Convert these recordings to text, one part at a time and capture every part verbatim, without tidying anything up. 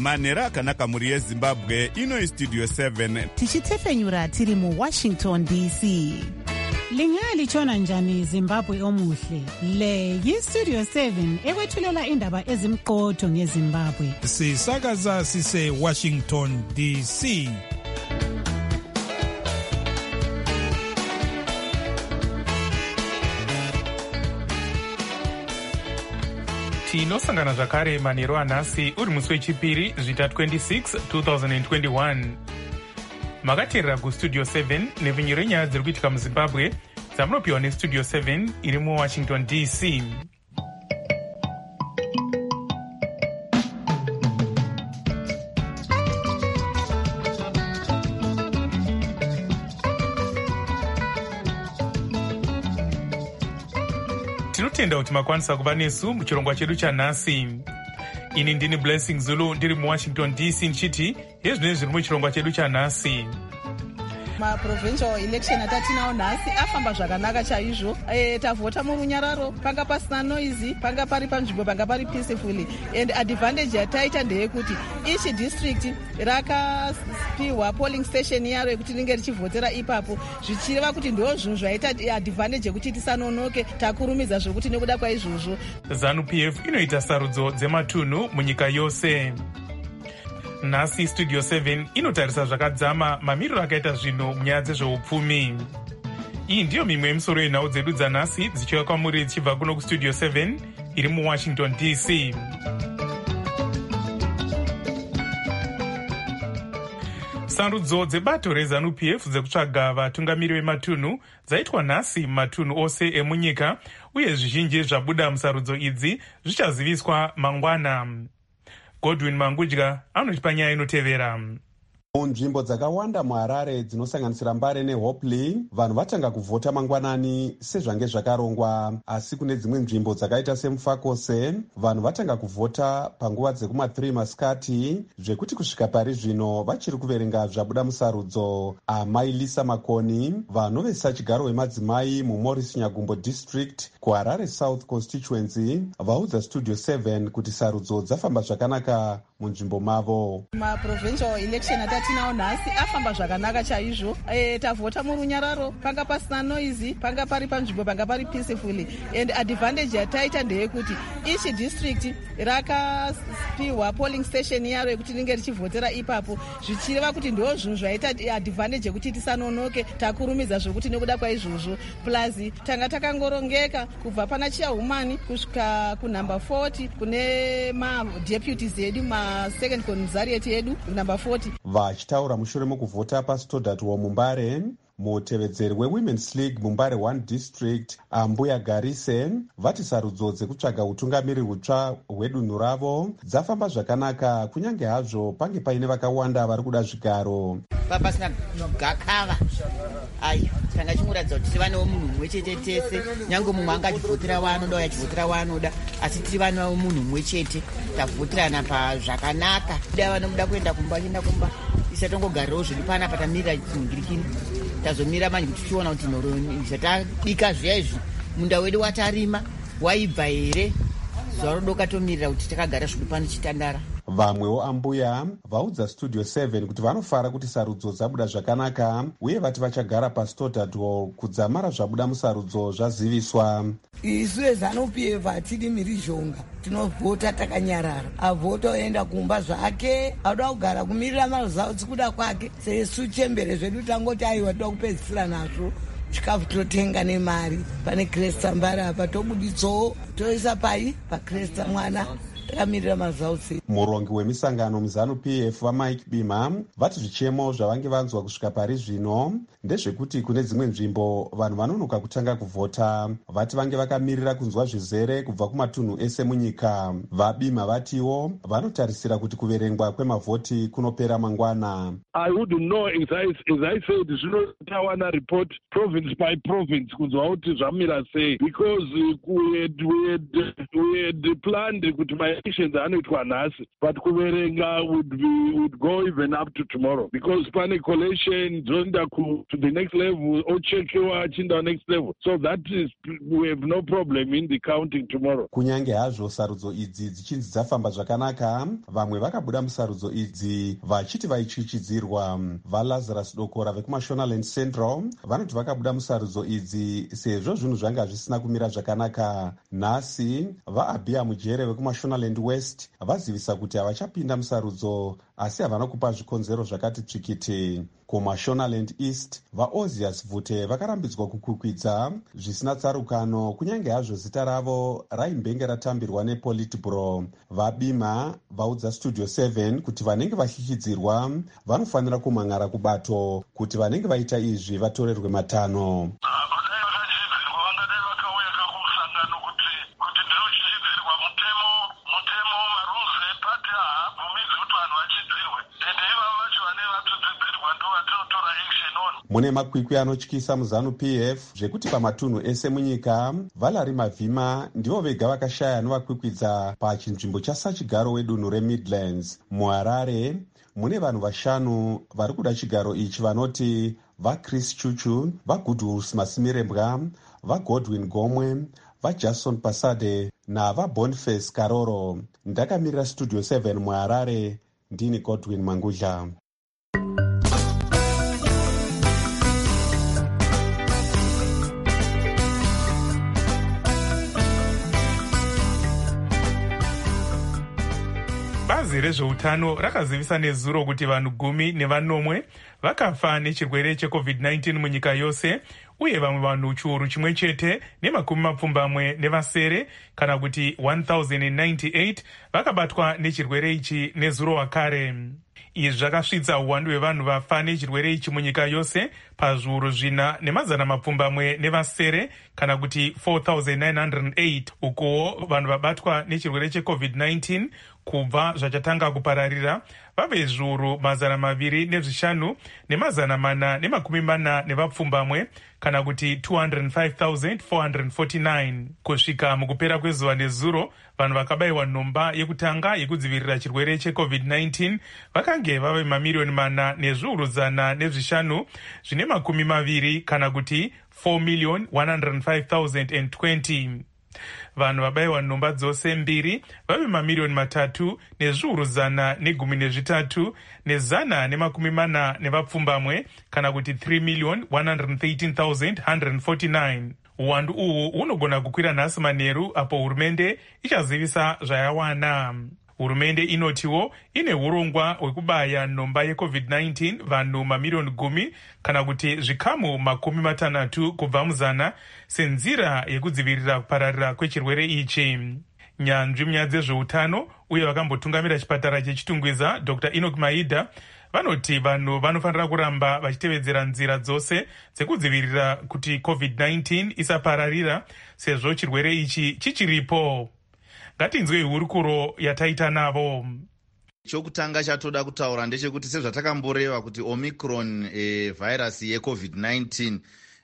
manhero akanaka mhuri yezimbabwe. Ino Studio seven tichitefenyura tiri mu Washington D C. Lingali chona njani Zimbabwe omuhle. Le yi Studio seven ekwethulela indaba ezimqotho ngeZimbabwe. Sisakaza sise Washington D C. Tinosangana zvakare manhero anhasi uri musi wechipiri zvita twenty-six twenty twenty-one. Makateerera kustudio seven nepfenyuro yenyaya dziri kuitika muzimbabwe dzamunopiwa nestudio seven iri muwashington D C. Tinotenda kuti makwanisa kuva nesu muchirongwa chedu chanhasi. Ini ndini Blessing Zulu ndiri muwashington D C ndichiti hezvinenge zviri muchirongwa chedu chanhasi. maprovincial election atatinawo nhasi afamba zvakanaka chaizvo. E, tavhota murunyararo, panga pasina noise, panga pari panzvimbo, panga pari peacefully. And advantage yataita ndeyekuti each district rakapiwa polling station yaro yekuti ringe richivhotera ipapo, zvichireva kuti ndo zvinhu zvaita advantage yekuti tisanonoke takurumidza zvokuti nekuda kwaizvozvo. ZANU-P F inoita sarudzo dzematunhu munyika yose. Nhasi Studio seven inotarisa zvakadzama mamiriro akaita zvinhu munyaya dzezveupfumi. Iyi ndiyo mimwe yemisoro yenhau dzedu dzanhasi dzichiuya kwamuri dzichibva kuno kustudio seven iri muwashington D C. Sarudzo dzebato reZANU-P F dzekutsvaga vatungamiri vematunhu dzaitwa nhasi matunhu ose emunyika, uye zvizhinji zvabuda musarudzo idzi zvichaziviswa mangwana. Godwin Mangudya anotipa nyaya inotevera. Munzvimbo dzakawanda muHarare dzinosanganisira Mbare neHopley, vanhu vatanga kuvhota mangwanani sezvange zvakarongwa, asi kune dzimwe nzvimbo dzakaita seMufakose vanhu vatanga kuvhota panguva dzekuma three masikati, zvekuti kusvika pari zvino vachiri kuverenga zvabuda musarudzo. Amai Lisa Makoni, vanhu vesachigaro wemadzimai muMorris Nyagumbo District kuHarare South Constituency, vaudza Studio seven kuti sarudzo dzafamba zvakanaka munzvimbo mavo. Maprovincial election atatinawo nhasi afamba zvakanaka chaizvo. E, tavhota murunyararo, panga pasina noise, panga pari panzvimbo, panga pari peacefully. And advantage yataita ndeyekuti each district rakapiwa polling station yaro yekuti ringe richivhotera ipapo, zvichireva kuti ndo zvinhu zvaita advantage yekuti tisanonoke takurumidza zvokuti nekuda kwaizvozvo. Plus tanga takangorongeka kubva pana Chairwoman kusvika kunumber forty kune madeputies edu ma second commissariat yedu number forty. Vachitaura mushure mukuvhota paStoddart muMbare, mutevedzeri weWomen's League Mumbare one District, Ambuya Garise, vati sarudzo dzekutsvaga utungamiri hutsva hwedunhu ravo dzafamba zvakanaka, kunyange hazvo pange paine vakawanda vari kuda zvigaro. Papasina gakava ayo tanga chimuratidza kuti tiri vana munhu mumwe chete tese, nyange mumwe anga achivhotera waanoda uye achivhotera waanoda, asi tiri vana munhu mumwe chete, tavhoterana pazvakanaka. Da vanomuda kuenda kumba chienda kumba, isatongogarirawo zviri panapa tamirira chingirikini, tazomira manje kuti tichiona kuti zvatabika zviya izvi munda wedu watarima waibva here, zuva rodoka tomirira kuti takagara zviri pano chitandara. Vamwewo ambuya vaudza Studio seven kuti vanofara kuti sarudzo dzabuda zvakanaka, uye vati vachagara paStoddart kudzamara zvabuda musarudzo zvaziviswa. Isu veZANU-P F hatidi mhirizhonga, tinovhota takanyarara. Avhota oenda kumba zvake, auda kugara kumirira maresults kuda kwake. Sesu chembere zvedu tangoti aiwa toda kupedzisira nazvo chikafu totenga nemari. Pane Kresta Mbare apa tobuditsawo toisa pai paKresta mwana takamirira mazausi. Murongi wemisangano muZANU-P F vaMike Bima vati zvichemo zvavange vanzwa kusvika pari zvino ndezvekuti kune dzimwe nzvimbo vanhu vanonoka kutanga kuvhota. Vati vange vakamirira kunzwa zvizere kubva kumatunhu ese munyika. VaBima vatiwo vanotarisira kuti kuverengwa kwemavhoti kunopera mangwana. I wouldn't know as I, as I said zvinotawana report province by province kunzwa kuti zvamira sei, because we had, we had, we had planned kuti my calculations anoitwa nhasi, but kuverenga would be would go even up to tomorrow, because pane collation zonda to the next level or chekiwa achinda next level, so that is we have no problem in the counting tomorrow. Kunyange hazvo sarudzo idzi dzichinzi dzafamba zvakanaka, vamwe vakabuda musarudzo idzi vachiti vaichichidzirwa. VaLazarus Dokora vekuMashonaland Central vanoti vakabuda musarudzo idzi sezvo zvinhu zvanga zvisina kumira zvakanaka. Nhasi vaAbia Mujere vekuMashonaland West vazivisa kuti havachapinda musarudzo, asi havana kupa zvikonzero zvakati tsvikiti. KuMashonaland East vaOzias Vhute vakarambidzwa kukwikwidza zvisina tsarukano, kunyange hazvo zita ravo raimbenge ratambirwa nePolitburo. VaBima vaudza Studio seven kuti vanenge vachchichidzirwa vanofanira kumhan'ara kubato kuti vanenge vaita izvi vatorerwe matanho. Mune makwikwi anotyisa muZanu-P F zvekuti pamatunhu ese munyika Valerie Mavhima ndivo vega vakashaya novakwikwidza pachinzvimbo chasachigaro wedunhu reMidlands. MuHarare mune vanhu vashanu vari kuda chigaro ichi vanoti vaChris Chuchu, vaGoodwill Masimirembwa, vaGodwin Gomwe, vaJason Pasade navaBoniface Karoro. Ndakamirira Studio seven muHarare, ndini Godwin Mangudla. Bazi rezveutano rakazivisa nezuro kuti vanhu gumi nevanomwe vakafa nechirwere checovid nineteen munyika yose, uye vamwe vanhu chiuru chimwe chete nemakumi mapfumbamwe nevasere kana kuti one thousand ninety-eight vakabatwa nechirwere ichi nezuro wakare. Izvi zvakasvitsa uwandu hwevanhu vafa nechirwere ichi munyika yose pazviuru zvina nemazana mapfumbamwe nevasere kana kuti four thousand nine hundred eight. Ukuwo vanhu vabatwa nechirwere checovid nineteen kubva zvachatanga kupararira vave zviuru mazana maviri nezvishanu nemazana mana nemakumi mana nevapfumbamwe kana kuti two hundred five thousand four hundred forty-nine. Kusvika mukupera kwezuva nezuro, vanhu vakabayiwa nhomba yekutanga yekudzivirira chirwere checovid nineteen vakange vave mamiriyoni mana nezviuru zana nezvishanu zvine makumi maviri kana kuti four million one hundred five thousand twenty. Vanhu vabayiwa nhomba dzose mbiri vave mamiriyoni matatu nezviuru zana negumi nezvitatu nezana nemakumi mana nevapfumbamwe kana kuti three million one hundred thirteen thousand one hundred forty-nine. Uwandu uhu unogona kukwira nhasi manheru apo hurumende ichazivisa zvayawana. Hurumende inotiwo ine urongwa hwekubaya nhomba yecovid nineteen vanhu mamiriyoni gumi kana kuti zvikamu makumi matanhatu kubva muzana senzira yekudzivirira kupararira kwechirwere ichi. Nyanzvi munyaya dzezveutano uye vakambotungamira chipatara chechitungwiza Dr Enoch Maida vanoti vanhu vanofanira kuramba vachitevedzera nzira dzose dzekudzivirira kuti covid nineteen isapararira sezvo chirwere ichi chichiripo. Ngatinzwe hurukuro yataita navo. Chokutanga chatoda kutaura ndechekuti sezvatakamboreva kuti Omicron e, virus yecovid nineteen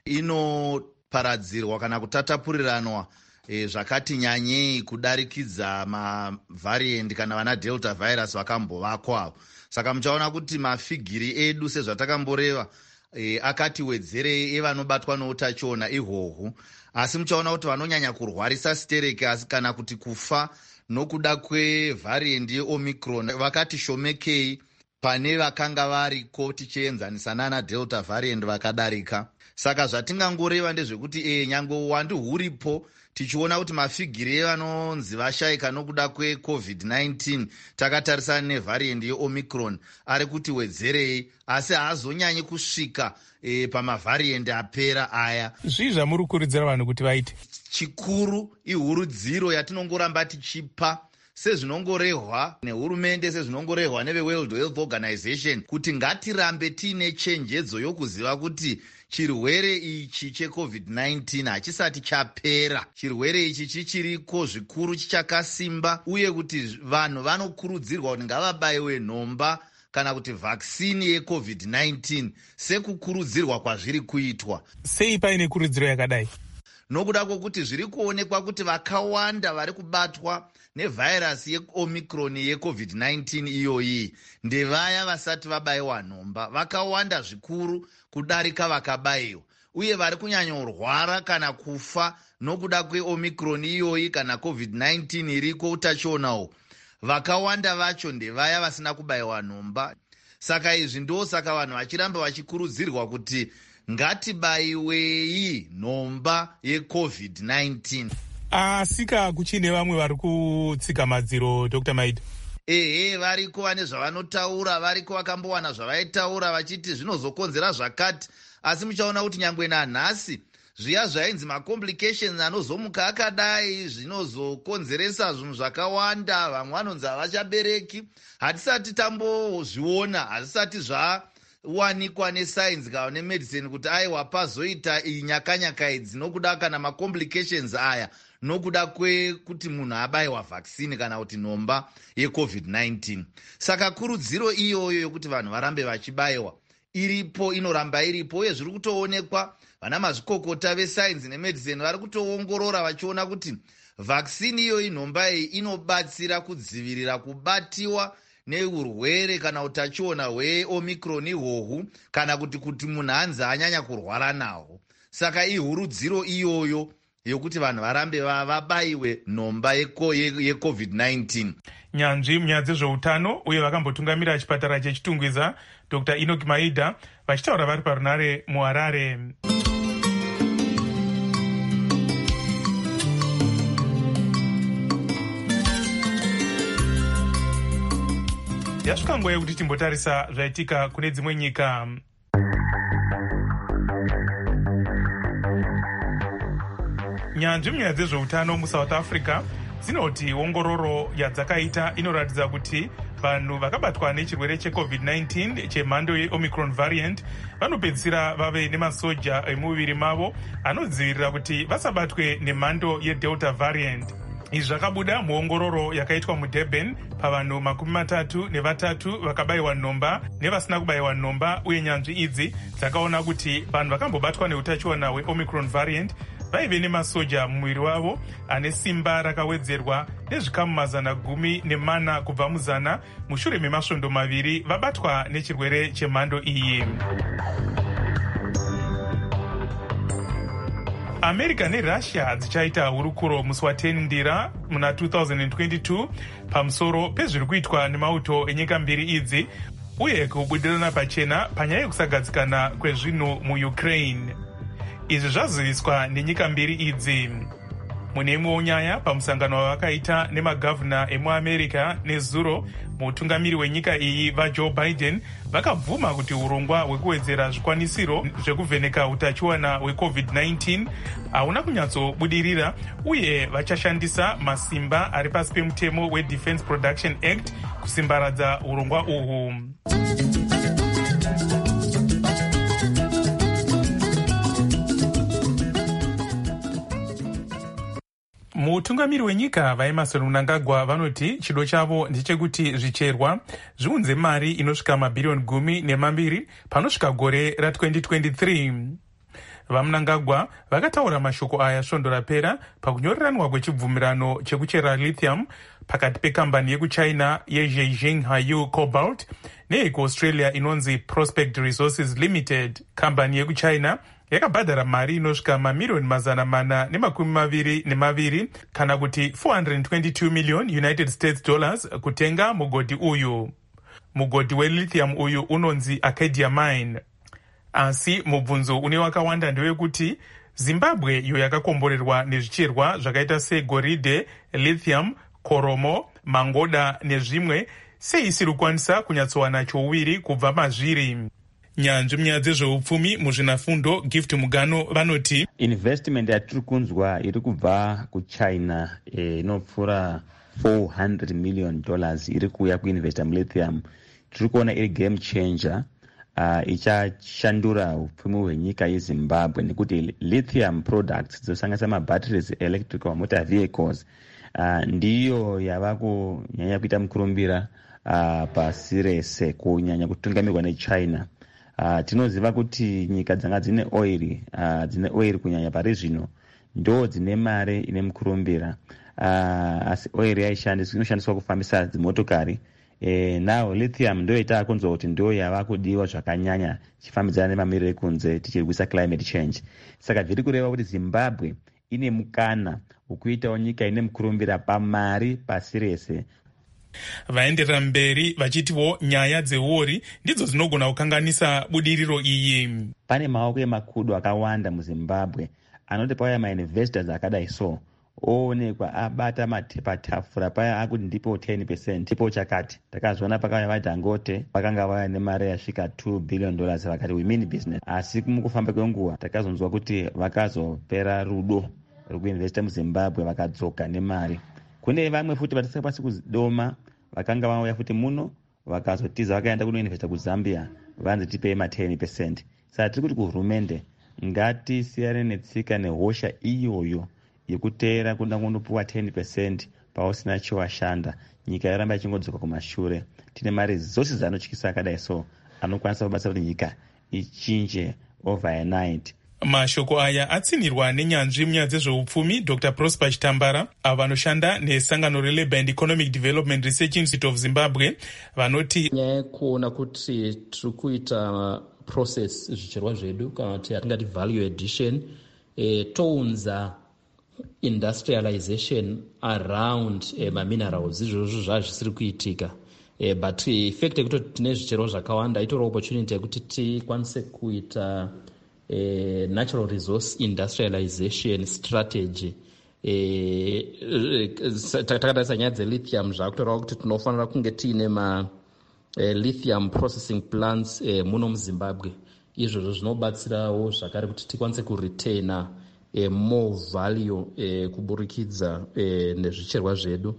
inoparadzirwa kana kutatapuriranwa e, zvakati nyanyei kudarikidza mavariant kana vana delta virus vakambovakwa. Saka muchaona kuti mafigiri edu sezvatakamboreva e, akati wedzerei evanobatwa noutachiona ihwohwu, asi muchaona kuti vanonyanya kurwarisa stereki asi kana kuti kufa nokuda kwevariant yeOmicron vakati shomekei pane vakanga variko tichienzanisa nana delta variant vakadarika. Saka zvatingangoreva ndezvekuti e, nyangwe uwandu huripo tichiona kuti mafigiri evanonzi vashayika nokuda kwecovid nineteen takatarisana nevariant yeOmicron ari kuti wedzerei, asi haazonyanyi kusvika e, pamavariant apera aya. Zvii zvamuri kukurudzira vanhu kuti vaite? Chikuru ihurudziro yatinongoramba tichipa sezvinongorehwa nehurumende, sezvinongorehwa neveWorld Health Organization kuti ngatirambe tiine chenjedzo yokuziva kuti chirwere ichi checovid nineteen hachisati chapera. Chirwere ichi chichiriko zvikuru, chichakasimba, uye kuti vanhu vanokurudzirwa kuti ngavabayiwe nhomba kana kuti vaccine yecovid nineteen sekukurudzirwa kwazviri kuitwa. Sei paine kurudziro yakadai? nokuda kwokuti zviri kuonekwa kuti vakawanda vari kubatwa nevhairasi yeomicron yecovid nineteen iyoyi ndevaya vasati vabayiwa nhomba. Vakawanda zvikuru kudarika vakabayiwa, uye vari kunyanyorwara kana kufa nokuda kweomicron iyoyi kana covid nineteen iriko utachionawo. Vakawanda vacho ndevaya vasina kubayiwa nhomba. Saka izvi ndo saka vanhu vachiramba vachikurudzirwa kuti ngatibayiwei nhomba yecovid nineteen. Asika kuchine vamwe vari kutsika madziro Dr Maida. Ehe, variko vane zvavanotaura, variko vakambowana zvavaitaura vachiti zvinozokonzera zvakati, asi muchaona kuti nyangwe nanhasi zviya zvainzi macomplications anozomuka akadai zvinozokonzeresa zvinhu zvakawanda. Vamwe vanonzi havachabereki. Hatisati tambozviona, hazvisati zvawanikwa nesainzi kana nemedicine kuti aiwa pazoita nyakanyaka idzi nokuda kana macomplications aya nokuda kwekuti munhu abayiwa vaccine kana kuti nhomba yecovid nineteen. Saka kurudziro iyoyo yokuti vanhu varambe vachibayiwa iripo, inoramba iripo, uye zviri kutoonekwa. Vana mazvikokota vesainzi nemedicine vari kutoongorora vachiona kuti vaccine iyoyi nhomba iyi inobatsira kudzivirira kubatiwa neurwere kana utachiona hweomicron ihwohwu, kana kuti kuti munhu hanzi anyanya kurwara nahwo. Saka ihurudziro iyoyo yokuti vanhu varambe vabayiwe nhomba yecovid nineteen. Nyanzvi munyaya dzezveutano uye vakambotungamira chipatara chechitungwiza Dr Enoch Maida vachitaura vari parunare muHarare. Yasvika nguva yekuti timbotarisa zvaitika kune dzimwe nyika. Nyanzvi munyaya dzezveutano muSouth Africa dzinoti ongororo yadzakaita inoratidza kuti vanhu vakabatwa nechirwere checovid nineteen chemhando yeomicron variant vanopedzisira vave nemasoja emuviri mavo anodzivirira kuti vasabatwe nemhando yedelta variant. Izvi zvakabuda muongororo yakaitwa muDurban pavanhu makumi matatu nevatatu vakabayiwa nhomba nevasina kubayiwa nhomba, uye nyanzvi idzi dzakaona kuti vanhu vakambobatwa neutachiona hweomicron variant vaive nemasoja mumwiri wavo ane simba rakawedzerwa nezvikamu mazana gumi nemana kubva muzana mushure memasvondo maviri vabatwa nechirwere chemhando iyi. America neRussia dzichaita hurukuro musi wa-ten ndira muna two thousand twenty-two pamusoro pezviri kuitwa nemauto enyika mbiri idzi uye kubudirana pachena panyaya yekusagadzikana kwezvinhu muUkraine. Izvi zvaziviswa nenyika mbiri idzi mune imwewo nyaya pamusangano wavakaita nemagavhuna emuAmerica nezuro. Mutungamiri wenyika iyi vaJoe Biden vakabvuma kuti urongwa hwekuwedzera zvikwanisiro zvekuvheneka utachiwana hwecovid nineteen hauna kunyatsobudirira, uye vachashandisa masimba ari pasi pemutemo weDefense Production Act kusimbaradza urongwa uhwu. Mutungamiri wenyika vaEmmerson Mnangagwa vanoti chido chavo ndechekuti zvicherwa zviunze mari inosvika mabhiriyoni gumi nemambiri panosvika gore ra-twenty twenty-three. VaMnangagwa vakataura mashoko aya svondo rapera pakunyoreranwa kwechibvumirano chekuchera lithium pakati pekambani yekuchina yeZhejiang Huayou Cobalt neyekuAustralia inonzi Prospect Resources Limited. Kambani yekuchina yakabhadhara mari inosvika mamiriyoni mazana mana nemakumi maviri nemaviri kana kuti four hundred twenty-two million United States dollars kutenga mugodhi uyu. Mugodhi welithium uyu unonzi Acadia Mine. Asi mubvunzo une wakawanda ndewekuti Zimbabwe iyo yakakomborerwa nezvicherwa zvakaita segoridhe, lithium, koromo, mangoda nezvimwe sei isiri kukwanisa kunyatsowana chowiri kubva mazviri. Nyanzvi munyaya dzezveupfumi muzvinafundo Gift Mugano vanoti investment yatiri kunzwa iri kubva kuchina inopfuura e, four hundred million dollars iri kuuya kuinvesta mulithium. Tiri kuona iri game changer uh, ichashandura upfumi hwenyika yeZimbabwe nekuti lithium products dzosanganisa mabatteries electrical motor vehicles uh, ndiyo yava kunyanya kuita mukurumbira uh, pasi rese kunyanya kutungamirwa nechina. Uh, tinoziva kuti nyika dzanga dzine oil uh, dzine oil kunyanya pari zvino ndo dzine mare ine mukurumbira. Uh, asi oil yaishandiswa inoshandiswa kufambisa dzimotokari. E, now lithium ndo ita kunzwa kuti ndo yava kudiwa zvakanyanya chifambidzana nemamiriro ekunze tichirwisa climate change. Saka zviri kureva kuti Zimbabwe ine mukana wekuitawo nyika ine mukurumbira pamari pasi rese. Vaenderera mberi vachitiwo nyaya dzeori ndidzo dzinogona kukanganisa budiriro iyi. Pane maoko emakudu akawanda muZimbabwe anoti pauya mainvestors akadai so oonekwa abata patafura paya akuti ndipo ten percent ndipo chakati. Takazviona pakauya vaDangote vakanga vaya nemari yasvika two billion dollars vakati we mean business. Asi mukufamba kwenguva takazonzwa kuti vakazopera rudo rwekuinvesta muZimbabwe vakadzoka nemari. Kune vamwe futi vatisingakwanisi kudoma vakanga vauya futi muno vakazotiza vakaenda kunoinvesta kuZambia vanzi tipei ma ten percent. Saka tiri kuti kuhurumende ngatisiyane netsika nehosha iyoyo yekuteera kuda kundopuwa ten percent pausina chowashanda. Nyika yoramba ichingodzoka kumashure. Tine mari dzose dzanotyisa akadai so anokwanisa kubasa kuti nyika ichinje overnight. Mashoko aya atsinirwa nenyanzvi munyaya dzezveupfumi Doctor Prosper Chitambara avo vanoshanda nesangano reLabour and Economic Development Research Institute of Zimbabwe vanoti nyaya yekuona kuti tiri kuita process zvicherwa zvedu kana kuti atingati value addition e, tounza industrialization around e, maminerals izvozvo zvazvisiri kuitika. E, but effect yekutoti tine zvicherwa zvakawanda itori opportunity yekuti tikwanise kuita e, natural resource industrialization strategy. E, takatarisa nyaya dzelithium zvakutoreva kuti tinofanira kunge tiine ma e, lithium processing plants e, muno muZimbabwe. Izvozvo zvinobatsirawo zvakare kuti tikwanise kuretaina e, more value e, kuburikidza e, nezvicherwa zvedu.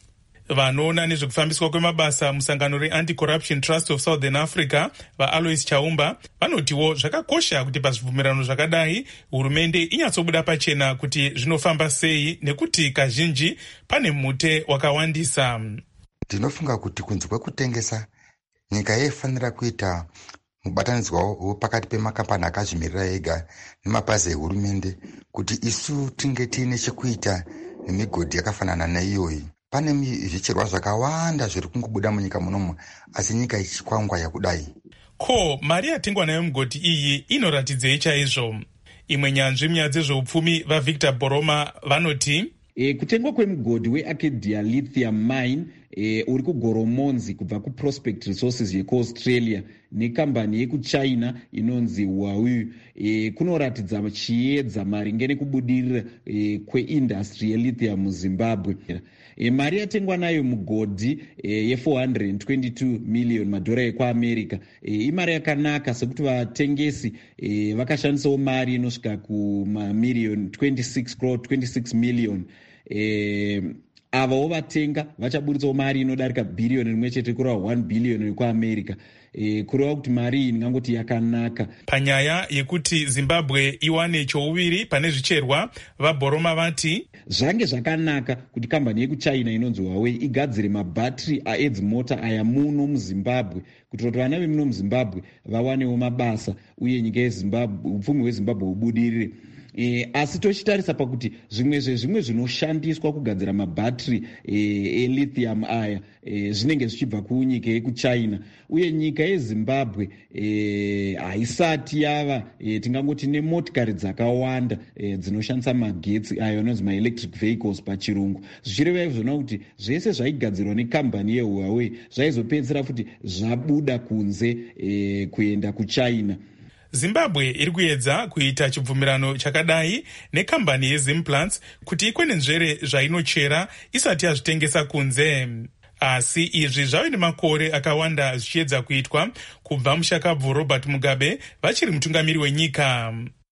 Vanoona nezvekufambiswa kwemabasa musangano reAnti-Corruption Trust of Southern Africa vaAlois Chaumba vanotiwo zvakakosha kuti pazvibvumirano zvakadai hurumende inyatsobuda pachena kuti zvinofamba sei nekuti kazhinji pane mhute wakawandisa. Ndinofunga kuti kunze kwekutengesa nyika yaifanira kuita mubatanidzwa pakati pemakambani akazvimirira ega nemapazi ehurumende kuti isu tinge tiine chekuita nemigodhi yakafanana neiyoyi. Pane zvicherwa zvakawanda zviri kungobuda munyika munomu asi nyika ichikwangwa yakudai. Ko mari yatengwa nayo mugodhi iyi inoratidzei chaizvo? Imwe nyanzvi munyaya dzezveupfumi vaVictor Boroma vanoti E, kutengwa kwemugodhi weAcadia Lithium Mine e, uri kugoromonzi kubva kuProspect Resources yekuAustralia nekambani yekuchina inonzi Huawei e, kunoratidza chiedza maringe nekubudirira e, kweindastry yelithium muZimbabwe. E, mari yatengwa nayo mugodhi e, ye four hundred twenty-two million madhora ekuAmerica e, imari yakanaka sekuti vatengesi e, vakashandisawo mari inosvika kumamillion twenty-six crore twenty-six million. E, avawo vatenga vachaburitsawo mari inodarika bhiriyoni rimwe chete kureva one billion yekuAmerica. E, kureva kuti mari iyi ndingangoti yakanaka. Panyaya yekuti Zimbabwe iwane chouviri pane zvicherwa vaBoroma vati zvange zvakanaka kuti kambani yekuchina inonzi Huawei igadzire mabhatiri aedzimota aya muno muZimbabwe kuti vana vemuno muZimbabwe vawanewo mabasa uye nyika yeZimbabwe upfumi hweZimbabwe hubudirire. E, asi tochitarisa pakuti zvimwe zvezvimwe zvinoshandiswa kugadzira mabhatiri e, elithium aya e, zvinenge zvichibva kunyika yekuchina uye nyika yeZimbabwe e, haisati yava e, tingangoti nemotikari dzakawanda e, dzinoshandisa magetsi ayo anonzi maelectric vehicles pachirungu. Zvichireva izvona kuti zvese zvaigadzirwa nekambani yeHuawei zvaizopedzera kuti zvabuda kunze e, kuenda kuchina. Zimbabwe iri kuedza kuita chibvumirano chakadai nekambani yeZimplants kuti ikwenenzvere zvainochera isati yazvitengesa kunze. Asi izvi zvave nemakore akawanda zvichiedza kuitwa kubva mushakabvu Robert Mugabe vachiri mutungamiri wenyika.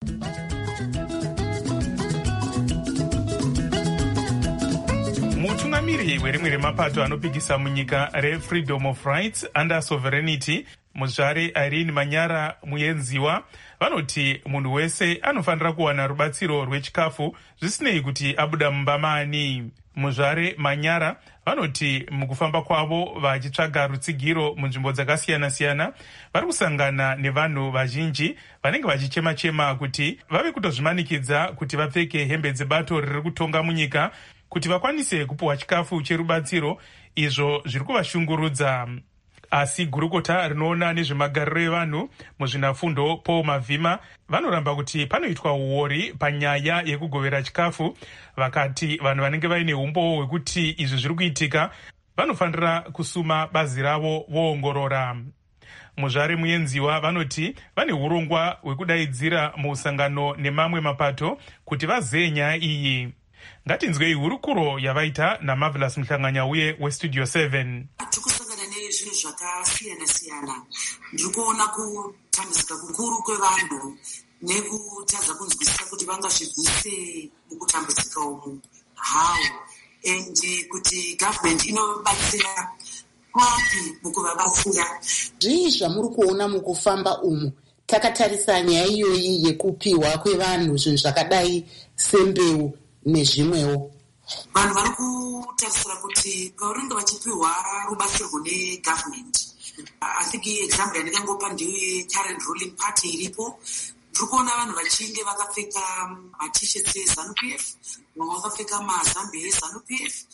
Mutungamiri werimwe remapato anopikisa munyika reFreedom of Rights Under Sovereignty muzvare Irene Manyara Muyenziwa vanoti munhu wese anofanira kuwana rubatsiro rwechikafu zvisinei kuti abuda mumba maani. Muzvare Manyara vanoti mukufamba kwavo vachitsvaga rutsigiro munzvimbo dzakasiyana-siyana vari kusangana nevanhu vazhinji vanenge vachichema-chema kuti vave kutozvimanikidza kuti vapfeke hembe dzebato riri kutonga munyika kuti vakwanise kupiwa chikafu cherubatsiro, izvo zviri kuvashungurudza. Asi gurukota rinoona nezvemagariro evanhu muzvinafundo Paul Mavhima vanoramba kuti panoitwa uori panyaya yekugovera chikafu, vakati vanhu vanenge vaine umbowo hwekuti izvi zviri kuitika vanofanira kusuma bazi ravo voongorora. Muzvare Muyenziwa vanoti vane urongwa hwekudaidzira muusangano nemamwe mapato kuti vazeye nyaya iyi. Ngatinzwei hurukuro yavaita naMarvelous Mhlanganyauye weStudio seven. Zvinhu zvakasiyana-siyana. Ndiri kuona kutambudzika kukuru kwevanhu nekutadza kunzwisisa kuti vangazvibvise mukutambudzika umu how and kuti government inobatsira kwapi mukuvabatsira. Zvii zvamuri kuona mukufamba umu takatarisa nyaya iyoyi yekupiwa kwevanhu zvinhu zvakadai sembeu nezvimwewo? Vanhu vari kutarisira kuti pavanenge vachipiwa rubatsirwo negovernment, I think example yandingangopa ndeye current ruling party iripo. Tiri kuona vanhu vachinge vakapfeka matisheti eZANU P F, vamwe vakapfeka mazambiya eZANU P F,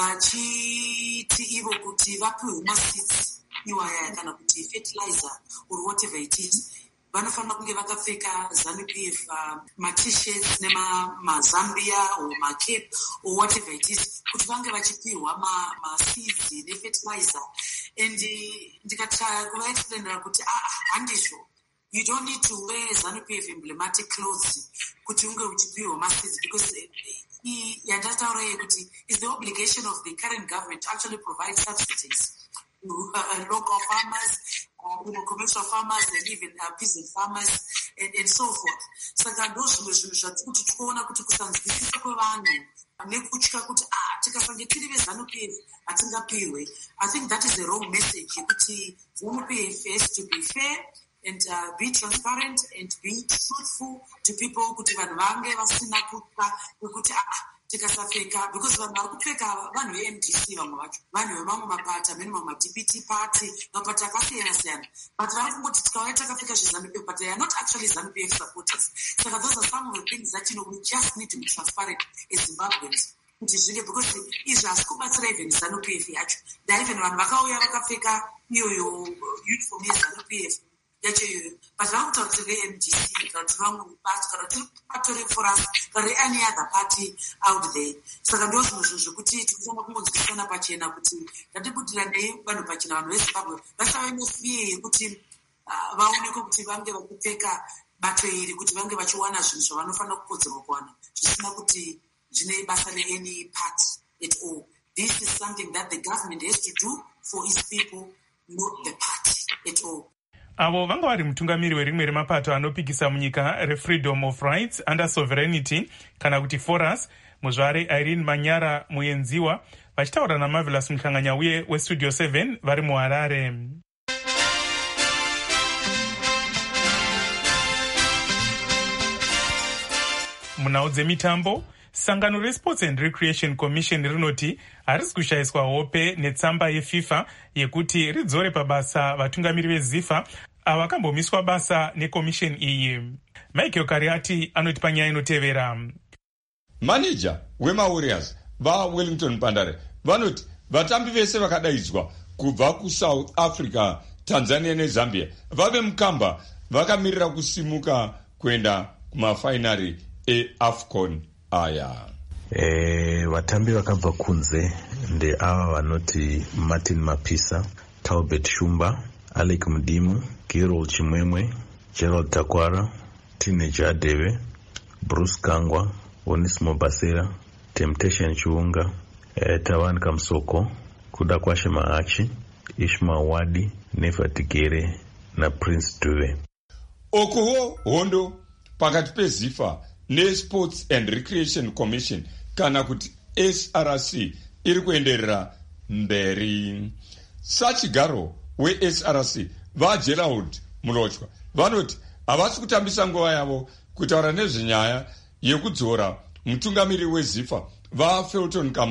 vachiti ivo kuti vapiwe maseeds iwaya kana kuti fertilizer or whatever it is. Vanofanira kunge vakapfeka ZANU P F uh, matisheti nemazambiya or macape or whatever it is kuti vange vachipiwa maseeds nefertilizer. And ndikataya kuvaexplainera kuti ah handizvo, you don't need to wear ZANU P F emblematic clothes kuti unge uchipiwa maseeds, because yandataura yekuti is the obligation of the current government to actually provide subsidies to uh, local farmers, uh, you know, commercial farmers, and even uh, peasant farmers, and, and so forth. Saka ndozvimwe zvinhu zvatikuti tikuona kuti kusanzwisisa kwevanhu nekutya kuti ah tikasange tiri veZANU P F hatingapiwe. I think that is the wrong message yekuti ZANU P F has to be fair and uh, be transparent and be truthful to people kuti vanhu vange vasina kutya kwekuti ah tikasapfeka, because vanhu vari kupfeka vanhu ve-M D C, vamwe vacho vanhu vemamwe mapata, amene mamwe D P T party, mapata akasiyana-siyana, but vari kungoti tikauya takapfeka zveZANU P F, but they are not actually ZANU P F supporters. Saka those are some of the things that, you know, we just need to be transparent as Zimbabweans kuti zvinge, because izvi hasi kubatsira even ZANU P F yacho. Da even vanhu vakauya vakapfeka iyoyo uniform yeZANU P F yacho iyoyo, but vari kutaura kuti ve-M D C kana kuti vamwe party kana kuti pato reForus kana any other party out there. Saka ndo zvimwe zvinhu zvekuti tikufanira kungonzwisana pachena kuti ngatibutiranei vanhu pachena, vanhu veZimbabwe vasave nefiye yekuti vaonekwe kuti vange vachipfeka bato iri kuti vange vachiwana zvinhu zvavanofanira kukodzerwa kuwana zvisina kuti zvine basa re-any party at all. This is something that the government has to do for its people, not the party at all. Avo vanga vari mutungamiri werimwe remapato anopikisa munyika reFreedom of Rights Under Sovereignty kana kuti Forus, muzvare Irene Manyara Muyenziwa, vachitaura naMarvelous Mhlanganyauye weStudio seven vari muHarare. Munhau dzemitambo, sangano reSports and Recreation Commission rinoti harisi kushayiswa hope netsamba yeFIFA yekuti ridzore pabasa vatungamiri veZIFA ava vakambomiswa basa nekomisheni iyi. Michael Kariati anoti panyaya inotevera. Manager wemaWarriors vaWellington Pandare vanoti vatambi vese vakadaidzwa kubva kuSouth Africa, Tanzania neZambia vave mukamba vakamirira kusimuka kuenda kumafainari eAFCON aya. E, vatambi vakabva kunze ndeava vanoti Martin Mapisa, Talbot Shumba, Alec Mudimu, Giro Chimwemwe, Gerald Takwara, Teenage Adeve, Bruce Kangwa, Onismo Basera, Temptation Chiunga, e, Tawan Kamsoko, Kudakwashe Maachi, Ishma Wadi, Nefa Tigere na Prince Dube. Okuho hondo pakati peZIFA neSports and Recreation Commission kana kuti S R C iri kuenderera mberi. Sachigaro we-S R C vaGerald Mulochwa vanoti havasi kutambisa nguva yavo kutaura nezvenyaya yekudzora mutungamiri weZIFA vaFelton Kamambo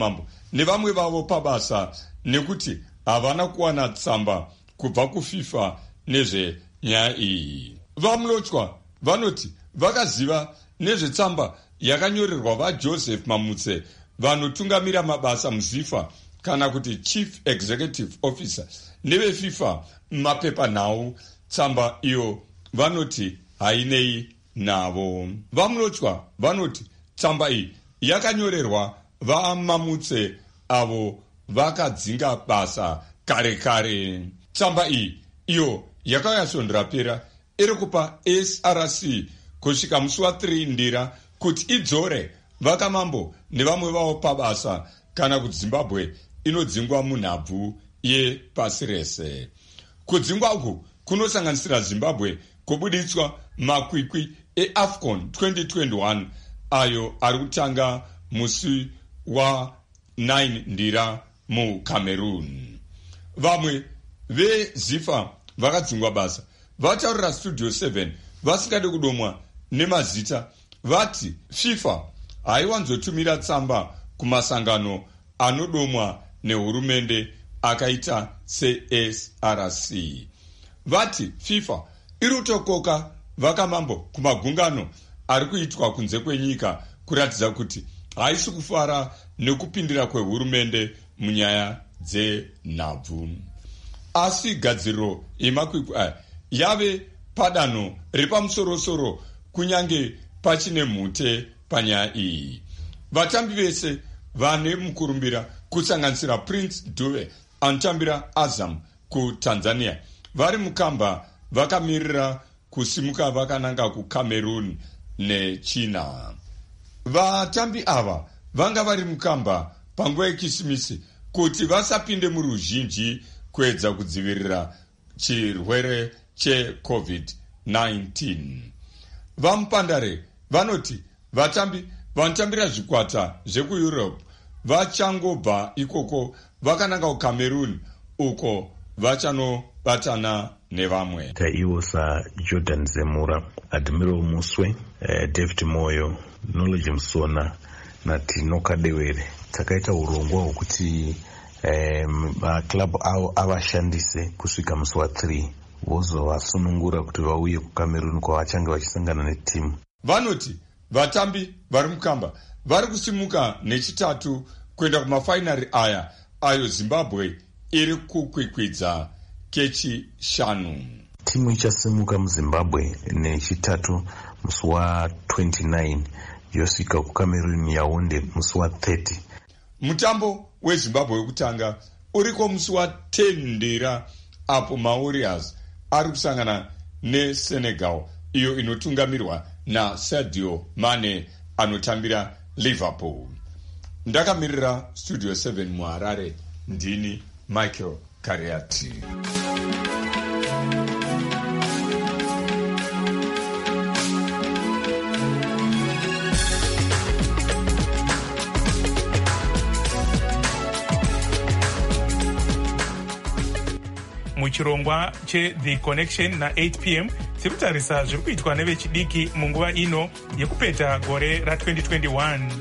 nevamwe vavo pabasa nekuti havana kuwana tsamba kubva kufifa nezvenyaya iyi. Vamlotywa vanoti vakaziva nezvetsamba yakanyorerwa vaJoseph Mamutse vanotungamira mabasa mufifa kana kuti chief executive officer nevefifa mapepanhau. Tsamba iyo vanoti hainei navo. Vamlotywa vanoti tsamba iyi yakanyorerwa vaMamutse avo vakadzinga basa kare kare. Tsamba iyi iyo yakauya sondorapera iri kupa S R C kusvika musi wa3 Ndira kuti idzore vakamambo nevamwe vavo pabasa kana kuti Zimbabwe inodzingwa munhabvu yepasi rese. Kudzingwa uku kunosanganisira Zimbabwe kubuditswa makwikwi eAFCON twenty twenty-one ayo ari kutanga musi wa9 Ndira muCameroon. Vamwe veZIFA vakadzingwa basa vataurira Studio seven vasingade kudomwa nemazita vati FIFA haiwanzotumira tsamba kumasangano anodomwa nehurumende akaita se-S R C. Vati FIFA iri kutokoka vakamambo kumagungano ari kuitwa kunze kwenyika kuratidza kuti haisi kufara nekupindira kwehurumende munyaya dzenhabvu. Asi gadziriro yemakwikwi aya yave padanho repamusorosoro kunyange pachine mhute panyaya iyi. Vatambi vese vane mukurumbira kusanganisira Prince Dube anotambira Azam kuTanzania vari mukamba vakamirira kusimuka vakananga kuCameroon neChina. Vatambi ava vanga vari mukamba panguva yekisimisi kuti vasapinde muruzhinji kuedza kudzivirira chirwere cheCovid nineteen. Vamupandare vanoti vatambi vanotambira zvikwata zvekuEurope vachangobva ikoko vakananga kuCameroon uko vachanobatana nevamwe. Taiwo saJordan Zemura, Admiral Muswe, eh, David Moyo, Knowledge Msona naTino Kadewere takaita urongwa hwekuti eh, maklabu avo avashandise kusvika musi wa3 vozovasunungura kuti vauye kuCameroon kwavachange vachisangana netimu. Vanoti vatambi vari mukamba vari kusimuka nechitatu kuenda kumafainari aya ayo Zimbabwe iri kukwikwidza kechishanu. Timu ichasimuka muZimbabwe nechitatu musi wa29 yosvika kuCameroon Yaounde musi wa30. Mutambo weZimbabwe wekutanga uriko musi wa10 Ndira apo maWarriors ari kusangana neSenegal iyo inotungamirwa naSadio Mane anotambira Liverpool. Ndakamirira Studio seven muHarare, ndini Michael Kariati. muchirongwa cheThe Connection na8 p m tiri kutarisa zviri kuitwa nevechidiki munguva ino yekupeta gore ratwenty twenty-one.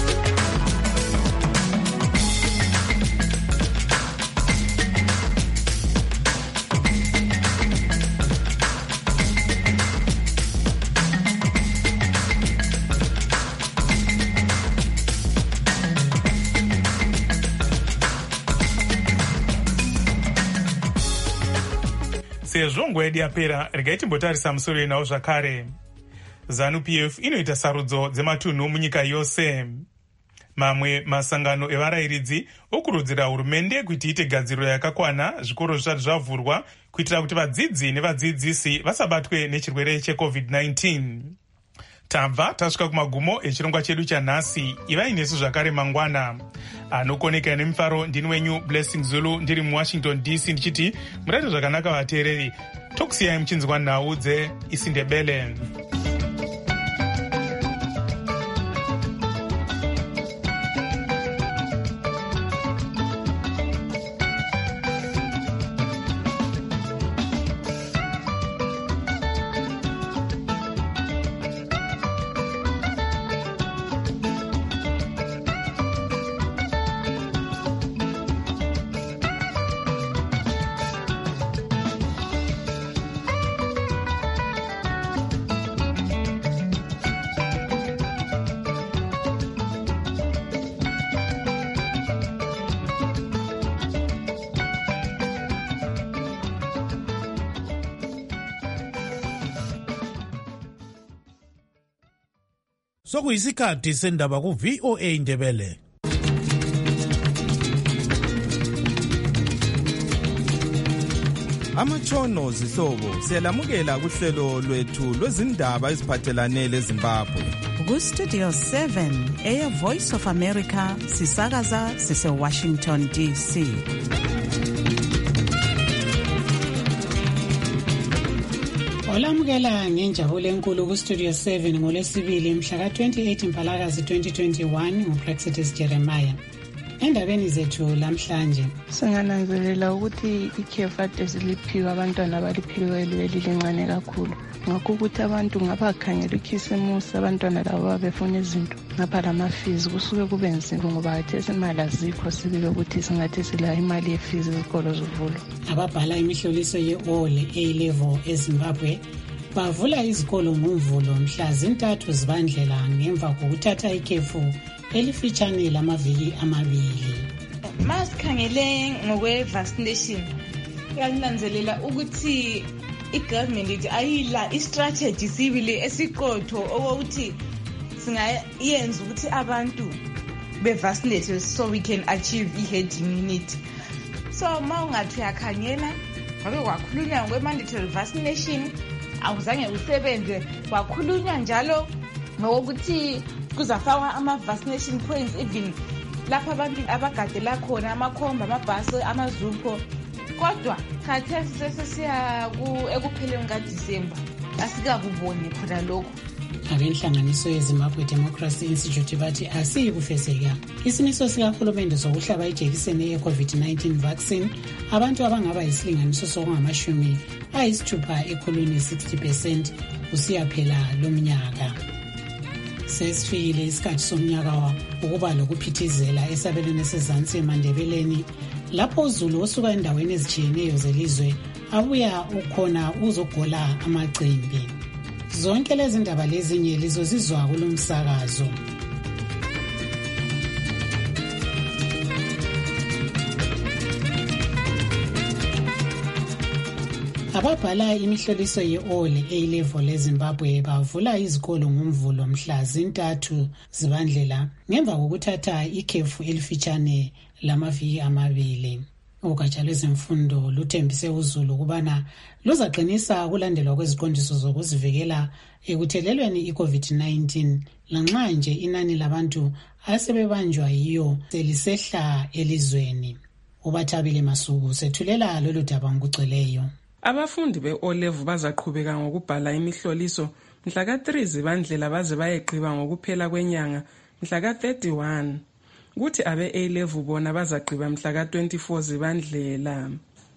Sezvo nguva yedu yapera, regai timbotarisa musoro inawo zvakare. ZANU-P F inoita sarudzo dzematunhu munyika yose. Mamwe masangano evarayiridzi okurudzira hurumende kuti iite gadziriro yakakwana zvikoro zvisati zvavhurwa kuitira kuti vadzidzi nevadzidzisi vasabatwe nechirwere cheCovid nineteen. Tabva tasvika kumagumo echirongwa chedu chanhasi. Ivai nesu zvakare mangwana. Anokoneka nemifaro ndini wenyu Blessing Zulu ndiri muWashington D C ndichiti murate zvakanaka vateereri. Tokusiyai muchinzwa nhau dzeIsindebele. sokuyisikhathi sendaba ku-V O A Ndebele. Amatshono zihlobo siyalamukela kuhlelo lwethu lwezindaba eziphathelane leZimbabwe. Ku-Studio seven, Air Voice of America, sisakaza sise-Washington D C. Olamukela ngenjabulo enkulu ku-Studio seven ngolwesibili mhla ka-twenty-eight Mpalakazi twenty twenty-one nguPraxitis Jeremiah. Endabeni zethu lamhlanje singananzelela ukuthi ikhefu ade ziliphiwe abantwana abaliphiwe elincane kakhulu, ngakho ukuthi abantu ngabakhangela ikhisimusi abantwana labo babefuna izinto ngapha lamafizi kusuke kube nzima ngoba athi imali azikho sibike ukuthi singathi sila imali yefizi izikolo zivulwa. Ababhala imihloliso ye-ole A-level eZimbabwe bavula izikolo ngomvulo mhla zintathu zibandlela ngemva kokuthatha ikhefu elifitshane lamaviki amabili. Masikhangele ngokwe-vaccination kuyananzelela ukuthi i-government ayila i-strategy sibili esiqotho okokuthi singayenza ukuthi abantu be-vaccinate so we can achieve i-herd immunity. So ma ungathi uyakhangela ngabe kwakhulunywa ngokwe-mandatory vaccination awuzange usebenze, kwakhulunywa njalo ngokuthi kuzafakwa ama-vaccination points even lapha abantu abagadela khona amakhomba, amabhasi, amazupho. Kodwa khathesi sesisiya ekupheleni kaDisemba asikakuboni khona lokho. Abenhlanganiso yeZimbabwe Democracy Institute bathi asiyikufezeka isimiso sikahulumende sokuhlaba ijekiseni ye-COVID nineteen vaccine abantu abangaba yisilinganiso sokungamashumi ayisithupha ekhulwini sixty percent kusiya phela lomnyaka. Sesifikile isikhathi somnyaka ukuba lokuphithizela esabelweni sezansi eMandebeleni lapho uzulu osuka endaweni ezitshiyeneyo zelizwe abuya ukhona uzogola amacimbi. Zonke lezi ndaba lezinye lizozizwa kulomsakazo. Ababhala imihloliso ye-ole A-level eZimbabwe bavula izikolo ngomvulo mhla zintathu zibandlela ngemva kokuthatha ikhefu elifitshane lamaviki amabili. Ugatsha lwezemfundo luthembise uzulu kubana luzaqinisa ukulandelwa kweziqondiso zokuzivikela ekuthelelweni i-COVID nineteen lanxa nje inani labantu asebebanjwa yiyo selisehla elizweni. Ubathabile Masuku sethulela lolu daba ngokugcweleyo. Abafundi be-O-level bazaqhubeka ngokubhala imihloliso mhla ka-three zibandlela baze bayeqiba ngokuphela kwenyanga mhla ka-thirty-one. Kuthi abe-A-level bona bazaqhiba mhla ka-twenty-four zibandlela.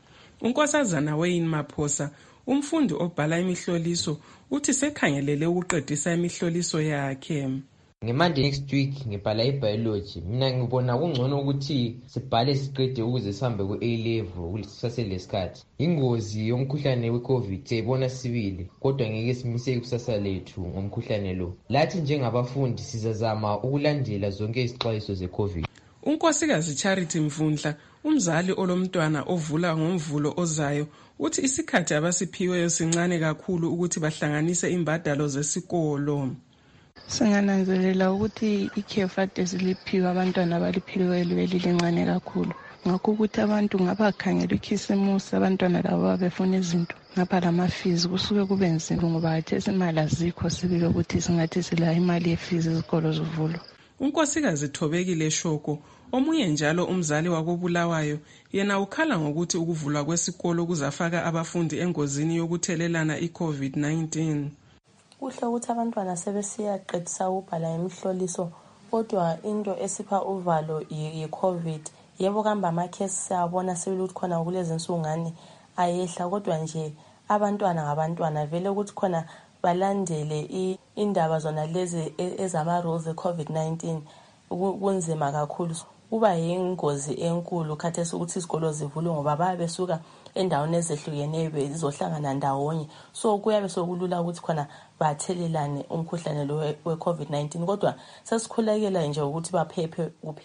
uNkosazana Wayne Maphosa, umfundi obhala imihloliso, uthi sekhangelele ukuqedisa imihloliso yakhe. Ngemonday next week ngibhala iBiology. Mina ngibona kungcono ukuthi sibhale siqede ukuze sihambe ku-A-level kusaselesikhathi. Ingozi yomkhuhlane we-COVID siyibona sibili, kodwa ngeke simise ikusasa lethu ngomkhuhlane lo. Lathi njengabafundi sizazama ukulandela zonke izixwayiso ze-COVID. uNkosikazi Charity Mvundla, umzali olomntwana ovula ngomvulo ozayo, uthi isikhathi abasiphiweyo sincane kakhulu ukuthi bahlanganise imbadalo zesikolo. Singananzelela ukuthi ikhefu ade ziliphiwe abantwana abaliphiwe elincane kakhulu, ngakho ukuthi abantu ngabakhangela ikhisimusi abantwana labo babefuna izinto ngapha lamafizi kusuke kube nzima ngoba athi imali azikho sibike ukuthi singathi sila imali yefizi izikolo zivulwa. uNkosikazi Thobekile Shoko, omunye njalo umzali wakobulawayo, yena ukhala ngokuthi ukuvulwa kwesikolo kuzafaka abafundi engozini yokuthelelana i-COVID nineteen. Kuhle ukuthi abantwana sebesiyaqedisa ukubhala imihloliso, kodwa into esipha uvalo yi-COVID. Yebo kamba amakhesi siyabona sebekuthi khona kulezi nsuku ngani ayehla, kodwa nje abantwana ngabantwana vele ukuthi khona balandele indaba zona lezi ezama-rules e-COVID nineteen kunzima kakhulu. Kuba yingozi enkulu khathesi ukuthi izikolo zivulwe ngoba babe besuka endaweni ezehlukeneyo bezohlangana ndawonye, so kuyabe sokulula ukuthi khona bathelelane umkhuhlane lo we-COVID nineteen, kodwa sesikhulekela nje ukuthi baphephe kuphela.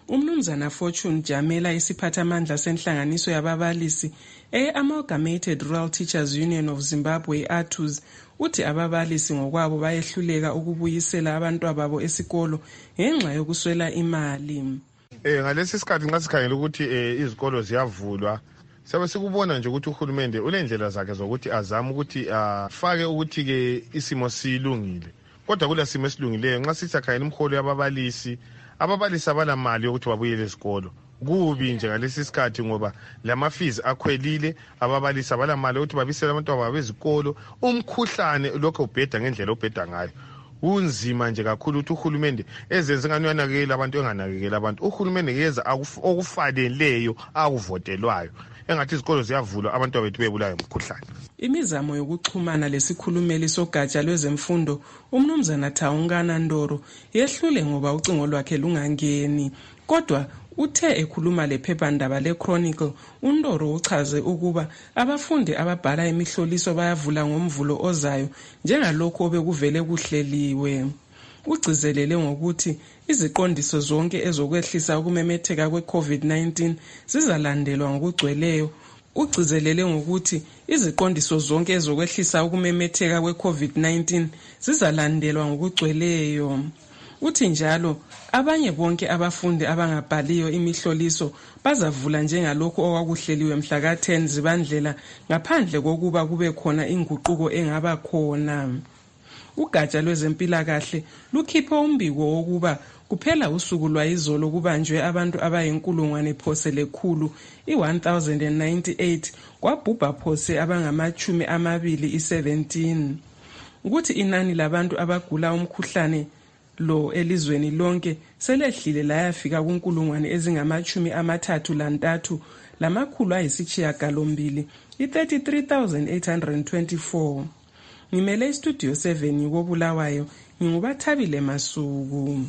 umnumzana Fortune Jamela isiphathamandla senhlanganiso yababalisi e-Amalgamated Rural Teachers Union of Zimbabwe A T U Z uthi ababalisi ngokwabo bayehluleka ukubuyisela abantwababo esikolo ngenxa yokuswela imali. Eh ngalesi sikhathi nxa sikhangela ukuthi eh, izikolo ziyavulwa sabe sikubona nje ukuthi uhulumende ulendlela zakhe zokuthi azame ukuthi afake ukuthi ke isimo silungile. Kodwa kula simo esilungileyo nxa sisakhayela imholo yababalisi ababalisi abala mali yokuthi babuyele esikolo. Kubi nje ngalesi sikhathi ngoba lama fees akhwelile ababalisi abala mali ukuthi babisele abantwana babo ezikolo. Umkhuhlane lokho ubheda ngendlela obheda ngayo. Unzima nje kakhulu ukuthi uhulumende ezenze ngani yanakekela abantu enganakekela abantu. Uhulumende ngeza okufaneleyo akuvotelwayo. Engathi izikolo ziyavulwa abantu bethu bebulayo umkhuhlane. Imizamo yokuxhumana lesikhulumeli sogatsha lwezemfundo umnumzana Taungana Ndoro yehlule ngoba ucingo lwakhe lungangeni. Kodwa uthe ekhuluma lephephandaba le-Chronicle uNdoro uchaze ukuba abafundi ababhala imihloliso bayavula ngomvulo ozayo njengalokho obekuvele kuhleliwe. Ugcizelele ngokuthi iziqondiso zonke ezokwehlisa ukumemetheka kwe-COVID nineteen zizalandelwa ngokugcweleyo. Ugcizelele ngokuthi iziqondiso zonke ezokwehlisa ukumemetheka kwe-COVID nineteen zizalandelwa ngokugcweleyo. Uthi njalo abanye bonke abafundi abangabhaliyo imihloliso bazavula njengalokho okwakuhleliwe mhla ka ten Zibandlela ngaphandle kokuba kube khona inguquko engaba khona. Ugatsha lwezempilakahle lukhiphe umbiko wokuba kuphela usuku lwayizolo kubanjwe abantu abayinkulungwane phose lekhulu i-one thousand ninety-eight kwabhubha phose abangamachumi amabili i-seventeen. Ukuthi inani labantu abagula umkhuhlane lo elizweni lonke selehlile layafika kunkulungwane ezingamachumi amathathu lantathu lamakhulu ayisishiyagalombili i-thirty-three thousand eight hundred twenty-four. Ngimele istudio seven ngikobulawayo ngingubathabile Masuku.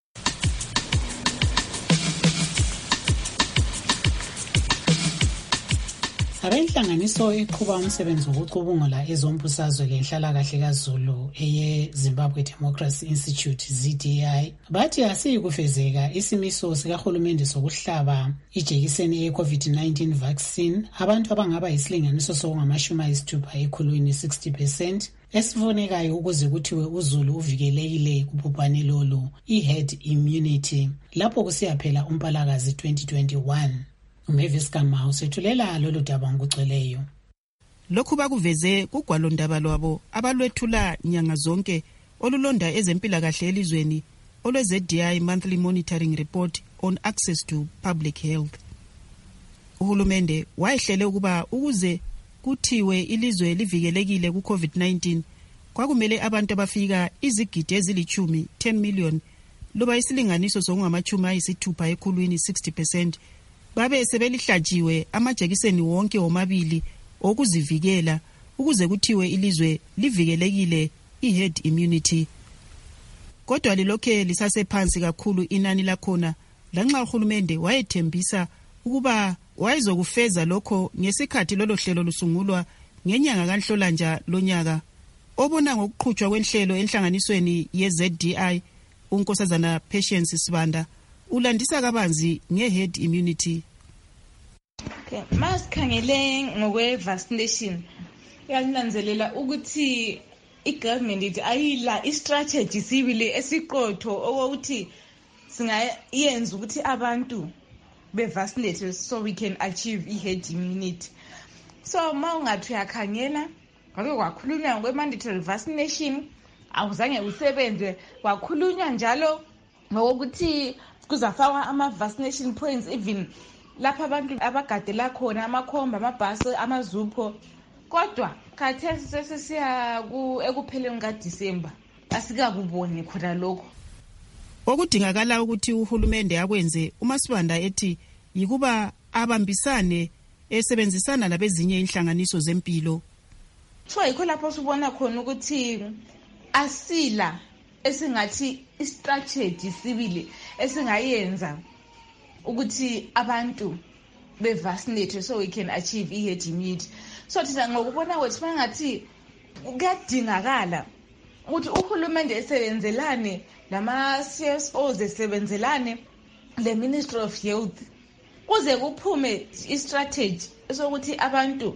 Abenhlanganiso eqhuba umsebenzi wokucubungula ezombusazwe lenhlalakahle kaZulu eye Zimbabwe Democracy Institute Z D I bathi asiyikufezeka isimiso sikahulumende sokuhlaba ijekiseni ye-COVID nineteen vaccine abantu abangaba yisilinganiso sokungamashumi ayisithupha ekhulwini sixty percent esifunekayo ukuze kuthiwe uZulu uvikelekile kubhubhane lolu i-herd immunity lapho kusiyaphela uMpalakazi twenty twenty-one. Umavis Kamau usethulela lolu daba ngokugcweleyo. Lokhu bakuveze kugwalo ndaba lwabo abalwethula nyanga zonke olulonda ezempilakahle elizweni olwe-Z D I Monthly Monitoring Report on Access to Public Health. Uhulumende wayehlele ukuba ukuze kuthiwe ilizwe livikelekile ku-COVID nineteen kwakumele abantu abafika izigidi ezilichumi ten million loba isilinganiso sokungamachumi ayisithupha ekhulwini sixty percent babe sebelihlatshiwe amajekiseni wonke omabili okuzivikela ukuze kuthiwe ilizwe livikelekile i-herd immunity. Kodwa lilokhe lisasephansi kakhulu inani lakhona lanxa uhulumende wayethembisa ukuba wayezokufeza lokho ngesikhathi lolo hlelo lusungulwa ngenyanga kaNhlolanja lonyaka. Obona ngokuqhutshwa kwenhlelo enhlanganisweni ye-Z D I uNkosazana Patience Sibanda ulandisa kabanzi nge-herd immunity. Okay, masikhangele ngokwe-vaccination yalinanzelela ukuthi i-government ithi ayila i-strategy sibili esiqotho okokuthi singayenza ukuthi abantu be-vaccinate so we can achieve i-herd immunity. So ma ungathi uyakhangela ngake kwakhulunywa ngokwe-mandatory vaccination awuzange usebenze, kwakhulunywa njalo ngokuthi kuzafakwa ama-vaccination points even lapha abantu abagadela khona amakhomba, amabhasi, amazupho. Kodwa khathesi sesisiya ekupheleni kaDisemba asikakuboni khona lokho. Okudingakala ukuthi uhulumende akwenze uMasibanda ethi yikuba abambisane esebenzisana labezinye inhlanganiso zempilo. So yikho lapho sibona khona ukuthi asila esingathi i-strategy sibili esingayenza ukuthi abantu be-vaccinate so we can achieve i-herd immunity. So thina ngokubona kwethu mangathi kuyadingakala ukuthi uhulumende esebenzelane lama-C S Os esebenzelane le Ministry of Health kuze kuphume i-strategy esokuthi abantu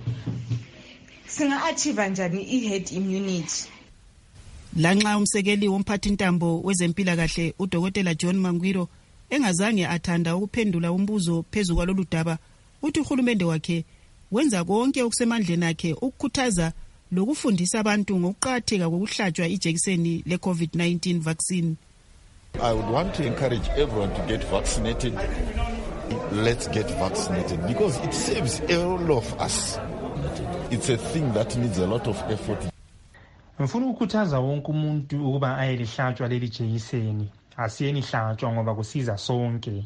singa-achieve njani i-herd immunity. Lanxa umsekeli womphathintambo wezempilakahle uDokotela John Mangwiro engazange athanda ukuphendula umbuzo phezu kwalolu daba, uthi uhulumende wakhe wenza konke okusemandleni akhe ukukhuthaza lokufundisa abantu ngokuqakatheka kokuhlatshwa ijekiseni le-COVID nineteen vaccine. I would want to encourage everyone to get vaccinated. Let's get vaccinated because it saves all of us. It's a thing that needs a lot of effort. Mfuna ukukhuthaza wonke umuntu ukuba ayelihlatshwa leli jekiseni. Asiyeni hlatshwa ngoba kusiza sonke.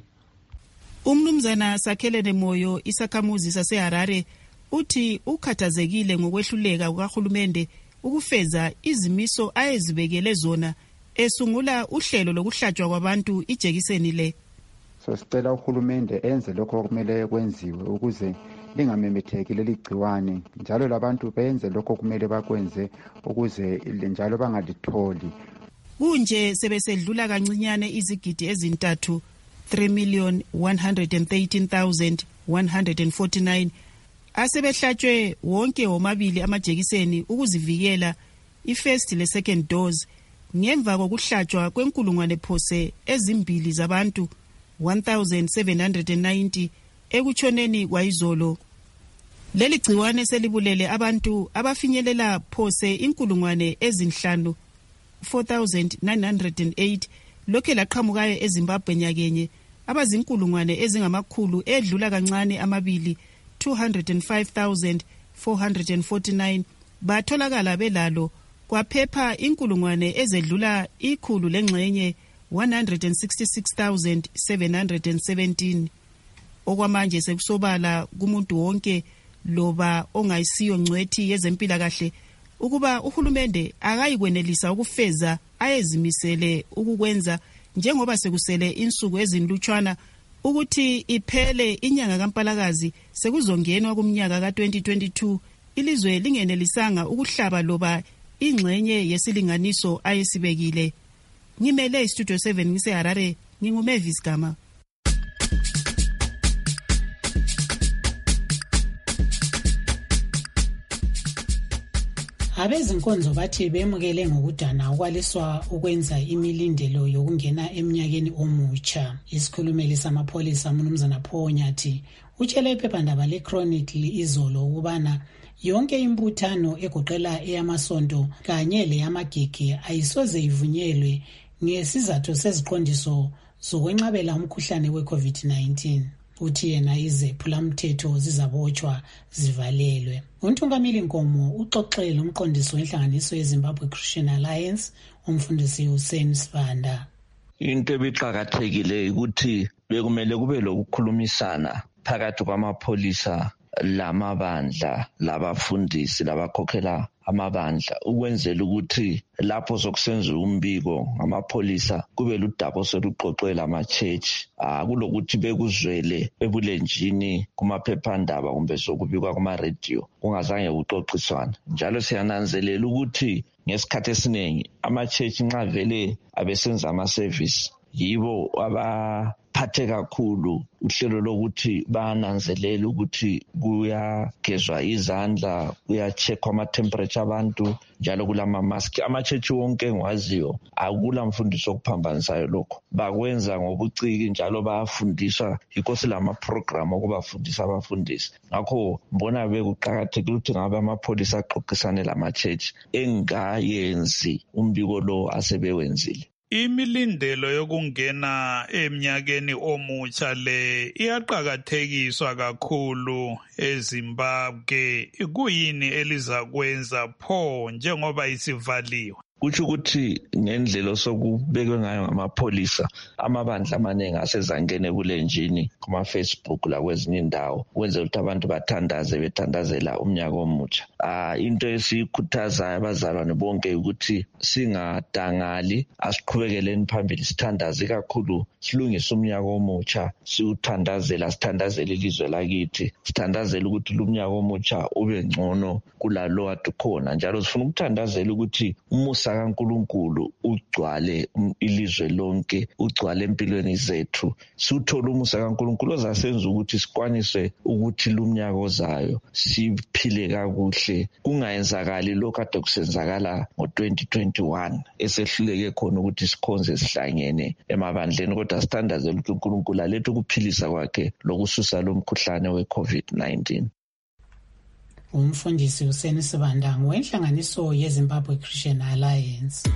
Umnumzana Sakhelene Moyo, isakhamuzi saseHarare, uthi ukhathazekile ngokwehluleka kukaHulumende ukufeza izimiso ayezibekele zona esungula uhlelo lokuhlatshwa kwabantu ijekiseni le. So sicela uHulumende enze lokho okumele kwenziwe ukuze lingamemetheki leli gciwane, njalo labantu benze lokho kumele bakwenze ukuze njalo bangalitholi. Kunje sebesedlula kancinyane izigidi ezintathu three million one hundred thirteen thousand one hundred forty-nine asebehlatshwe wonke womabili amajekiseni ukuzivikela i-first le second dose ngemva kokuhlatshwa kwenkulungwane phose ezimbili zabantu one thousand seven hundred ninety ekutshoneni kwayizolo. Leli gciwane selibulele abantu abafinyelela phose inkulungwane ezinhlanu four thousand nine hundred eight lokhe laqhamukayo eZimbabwe nyakenye abazinkulungwane ezingamakhulu edlula kancane amabili two hundred five thousand four hundred forty-nine batholakala belalo kwaphepha inkulungwane ezedlula ikhulu lengxenye one hundred sixty-six thousand seven hundred seventeen. Okwamanje sekusobala kumuntu wonke loba ongayisiyo ngcwethi yezempilakahle ukuba uhulumende akayikwenelisa ukufeza ayezimisele ukukwenza njengoba sekusele insuku ezinlutshwana ukuthi iphele inyanga kaMpalakazi sekuzongenwa kumnyaka ka twenty twenty-two ilizwe lingenelisanga ukuhlaba loba ingxenye yesilinganiso ayesibekile. Ngimele iStudio seven ngiseHarare, nginguMavis Gama. Abezinkonzo bathi bemukele ngokudana ukwaliswa ukwenza imilindelo yokungena eminyakeni omutsha. Isikhulumeli samapholisa uMnumzana Phonyathi utshele iphephandaba leChronicle izolo ukubana yonke imbuthano egoqela eyamasonto kanye leyamagigi ayisoze ivunyelwe ngesizathu seziqondiso zokwenqabela umkhuhlane we-COVID nineteen. Uthi yena izephulamthetho zizabotshwa zivalelwe. Untungamili Nkomo uxoxele umqondiso wenhlanganiso yeZimbabwe Christian Alliance umfundisi Hussein Sivanda. Into ebiqhakathekile ukuthi bekumele kube lokukhulumisana phakathi kwamapholisa lamabandla labafundisi labakhokhela amabandla ukwenzela ukuthi lapho sokusenza umbiko ngamapholisa kube ludaba soluxoxela ama-church akulokuthi bekuzwele ebulenjini kumaphephandaba kumbe sokubikwa kuma-radio kungazange kuxoxiswana. Njalo siyananzelela ukuthi ngesikhathi esiningi ama-church nxa vele abesenza ama-service yibo abaphathe kakhulu uhlelo lokuthi bananzelela ukuthi kuyagezwa izandla, kuyacheckwa ama-temperature abantu, njalo kulama-mask. Ama-church wonke engiwaziyo akula mfundiso okuphambanisayo lokho. Bakwenza ngobuciki njalo bayafundiswa yikho silama-program okubafundisa abafundisi. Ngakho mbona bekuqakathekile ukuthi ngabe amapholisa axoxisane lama-church engayenzi umbiko lo asebewenzile. Imilindelo yokungena eminyakeni omutsha le iyaqhakathekiswa kakhulu eZimbabwe. Kuyini elizakwenza pho njengoba isivaliwe? Kutsho ukuthi ngendlela sokubekwe ngayo ngamapholisa amabandla amaningi asezangene bulenjini kuma-Facebook lakwezinye indawo ukwenzela ukuthi abantu bathandaze bethandazela umnyaka omutsha. Ah into esiyikhuthazayo abazalwane bonke ukuthi singadangali, asiqhubekeleni phambili sithandaze kakhulu, silungise umnyaka omutsha, siwuthandazela, sithandazele ilizwe lakithi, sithandazele ukuthi lumnyaka omutsha ube ngcono kulalo ade khona. Njalo sifuna ukuthandazela ukuthi umusa umusa kaNkulunkulu ugcwale ilizwe lonke, ugcwale empilweni zethu. Suthola umusa kaNkulunkulu ozasenza ukuthi sikwanise ukuthi lumnyaka ozayo siphile kakuhle, kungayenzakali lokho ade kusenzakala ngo twenty twenty-one esehluleke khona ukuthi sikhonze sihlangene emabandleni, kodwa sithandaze ukuthi uNkulunkulu alethe ukuphilisa kwakhe lokususa lo mkhuhlane we-COVID nineteen. Umfundisi uSeni Sibanda wenhlanganiso yeZimbabwe Christian Alliance.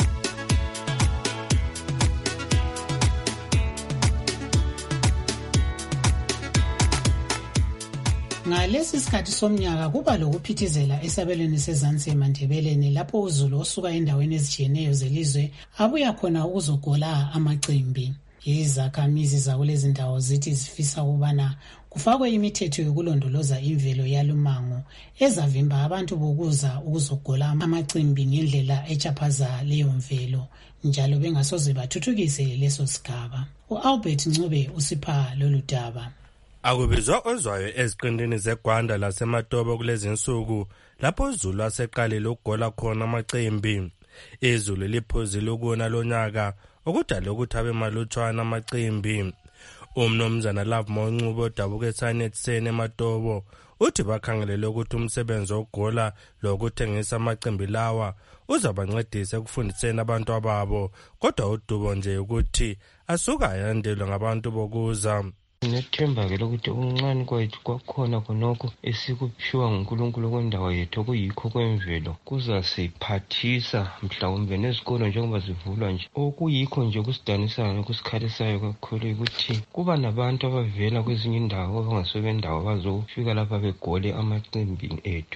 Ngalesi sikhathi somnyaka kuba lokuphithizela esabelweni seZansi eMandebeleni lapho uZulu osuka endaweni ezijiyeneyo zelizwe abuya khona ukuzogola amacimbi. Izakhamizi zakulezi ndawo zithi zifisa ukubana kufakwe imithetho yokulondoloza imvelo yalumango ezavimba abantu bokuza ukuzogola amacimbi ngendlela echaphaza leyo mvelo, njalo bengasoze bathuthukise leso sigaba. U-Albert Ncube usipha lolu daba. Akubizwa ozwayo eziqindini zeGwanda laseMatobo kulezi insuku lapho uZulu aseqalile ukugola khona amacimbi. Izulu liphuzile ukuna lonyaka okudala ukuthi abe malutshwana amacimbi. Umnumzana Love Moncubo odabuka eSanetseni eMatobo uthi bakhangelele ukuthi umsebenzi wokugola lokuthengisa amacimbi lawa uzabancedisa ekufundiseni abantu ababo, kodwa udubo nje ukuthi asuka yandelwe ngabantu bokuza. Nethemba ke lokuthi uncane kwethu kwakhona khonokho esikuphiwa nguNkulunkulu kwendawo yethu okuyikho kwemvelo kuzasiphathisa mhlawumbe nezikolo njengoba zivulwa nje. Okuyikho nje kusidanisayo nokusikhalisayo kakhulu ukuthi kuba nabantu abavela kwezinye indawo abangasebendawo bazofika lapha begole amacimbi ethu.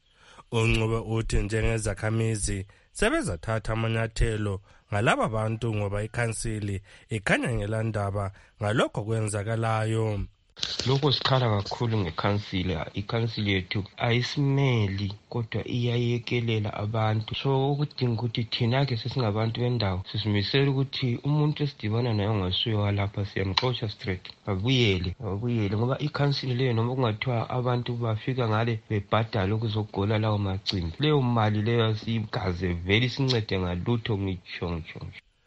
Uncube uthi njengezakhamizi sebezathatha amanyathelo ngalaba bantu ngoba ikhansili ikhanya ngelandaba ngalokho kwenzakalayo. Lokho sikhala kakhulu ngekhansili. Ikhansili yethu ayisimeli kodwa iyayekelela abantu. So ukudinga ukuthi thina ke sesingabantu bendawo sisimisela ukuthi umuntu esidibana naye ongasuyo walapha siyamxotsha straight abuyele abuyele ngoba ikhansili leyo noma kungathiwa abantu bafika ngale bebhadala ukuzogola lawo macimbi, leyo mali leyo sigaze vele isincede ngalutho ngitsho ngitsho.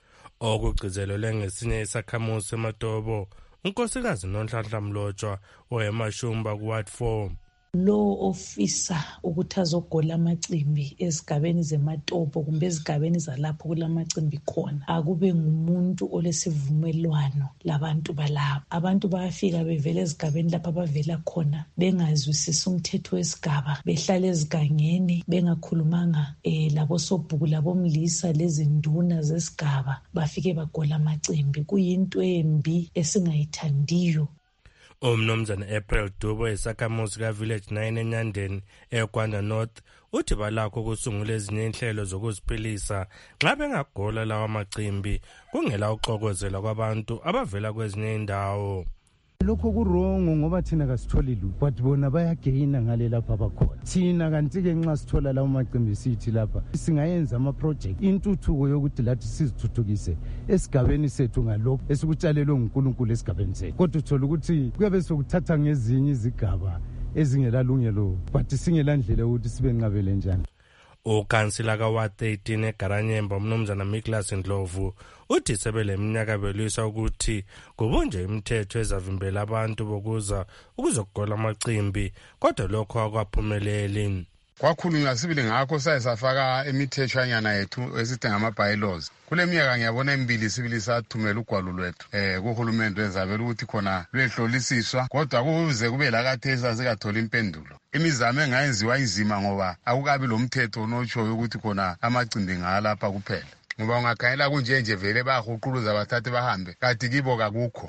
Okugcizelele ngesinye isakhamuzi eMatobo unkosikazi Nonhlanhla Mlotshwa oyemashumba kuWard four. Lo ofisa ukuthi azogola amacimbi ezigabeni zeMatobo kumbe ezigabeni zalapho kulamacimbi khona akube ngumuntu olesivumelwano labantu balapho. Abantu bayafika bevela ezigabeni lapha abavela khona bengazwisisi umthetho wesigaba, behlala ezigangeni bengakhulumanga eh labo sobhuku labomlisa lezinduna zesigaba, bafike bagola amacimbi. Kuyinto embi esingayithandiyo. Umnumzana April Dubo esakhamuzi kaVillage nine eNyandeni eGwanda North uthi balakho ukusungula ezinye inhlelo zokuziphilisa nxa bengagola lawa macimbi kungela uxokozela kwabantu abavela kwezinye indawo. Lokho kurongo ngoba thina kasitholi lutho, but bona bayagaina ngale lapha bakhona. Thina kanti ke nxa sithola lawo macimbi sithi lapha singayenza ama project intuthuko yokuthi lathi sizithuthukise esigabeni sethu ngalokho esikutshalelwe nguNkulunkulu esigabeni sethu. Kodwa uthola ukuthi kuyabe sokuthatha ngezinye izigaba ezingelalungelo but singelandlela ukuthi sibe nqabele njani. Ukhansila kaWard thirteen eGaranyemba umnumzana Miklas Ndlovu uthi sebele iminyaka belwisa ukuthi kubunje imithetho ezavimbela abantu bokuza ukuzogola amacimbi, kodwa lokho akwaphumeleli. Kwakhulunywa sibili ngakho saye safaka imithethwanyana yethu esithi ngama-bylaws. Kule minyaka ngiyabona emibili sibili sathumela ugwalo lwethu eh kuhulumende wezabela ukuthi khona lwehlolisiswa, kodwa kuze kube lakathesi asikatholi impendulo. Imizamo engayenziwa inzima ngoba akukabi lo mthetho onotshoyo ukuthi khona amacimbi ngalapha kuphela. Ngoba ungakhayela kunje nje vele bayahuquluza bathathe bahambe kanti kibo kakukho.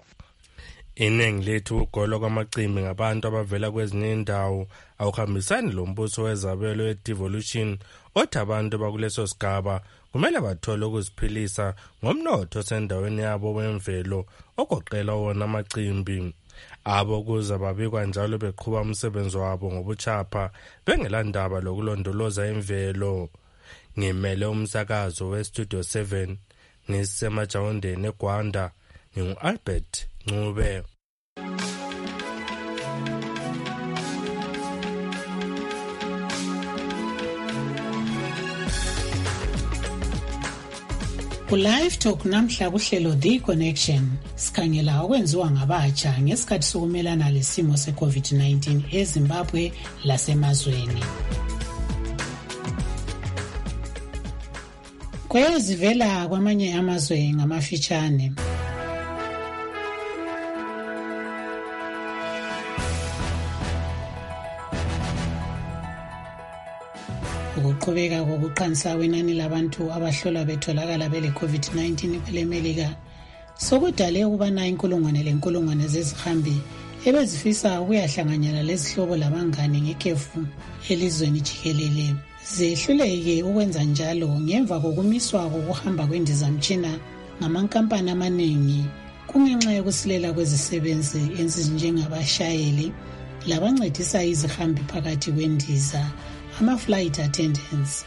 Iningi lethu ugolo kwamacimbi ngabantu abavela kwezinye indawo awuhambisani lo mbuso wezabelo ye-devolution othi abantu bakuleso sigaba kumele bathole ukuziphilisa ngomnotho osendaweni yabo wemvelo ogoqela wona amacimbi. Abo kuza babikwa njalo beqhuba umsebenzi wabo ngobuchapha bengelandaba lokulondoloza imvelo. Ngimele umsakazo weStudio seven ngisemajawondeni eGwanda ngingu-Albert Ncube. Ku-Live Talk namhla kuhlelo The Connection sikhangela okwenziwa ngabatsha ngesikhathi sokumelana lesimo se-COVID nineteen eZimbabwe lasemazweni. Kwezivela kwamanye amazwe ngamafitshane. Ukuqhubeka kokuqansa kwenani labantu abahlolwa betholakala bele COVID nineteen kwelemelika sokudale ukubana inkulungwane lenkulungwane zezihambi ebezifisa ukuyahlanganyela lezihlobo labangane ngekhefu elizweni jikelele zehluleke ukwenza njalo ngemva kokumiswa kokuhamba kwendizamtshina ngamankampani amaningi kungenxa yokusilela kwezisebenzi ezinjengabashayeli labancedisa izihambi phakathi kwendiza ama-flight attendants.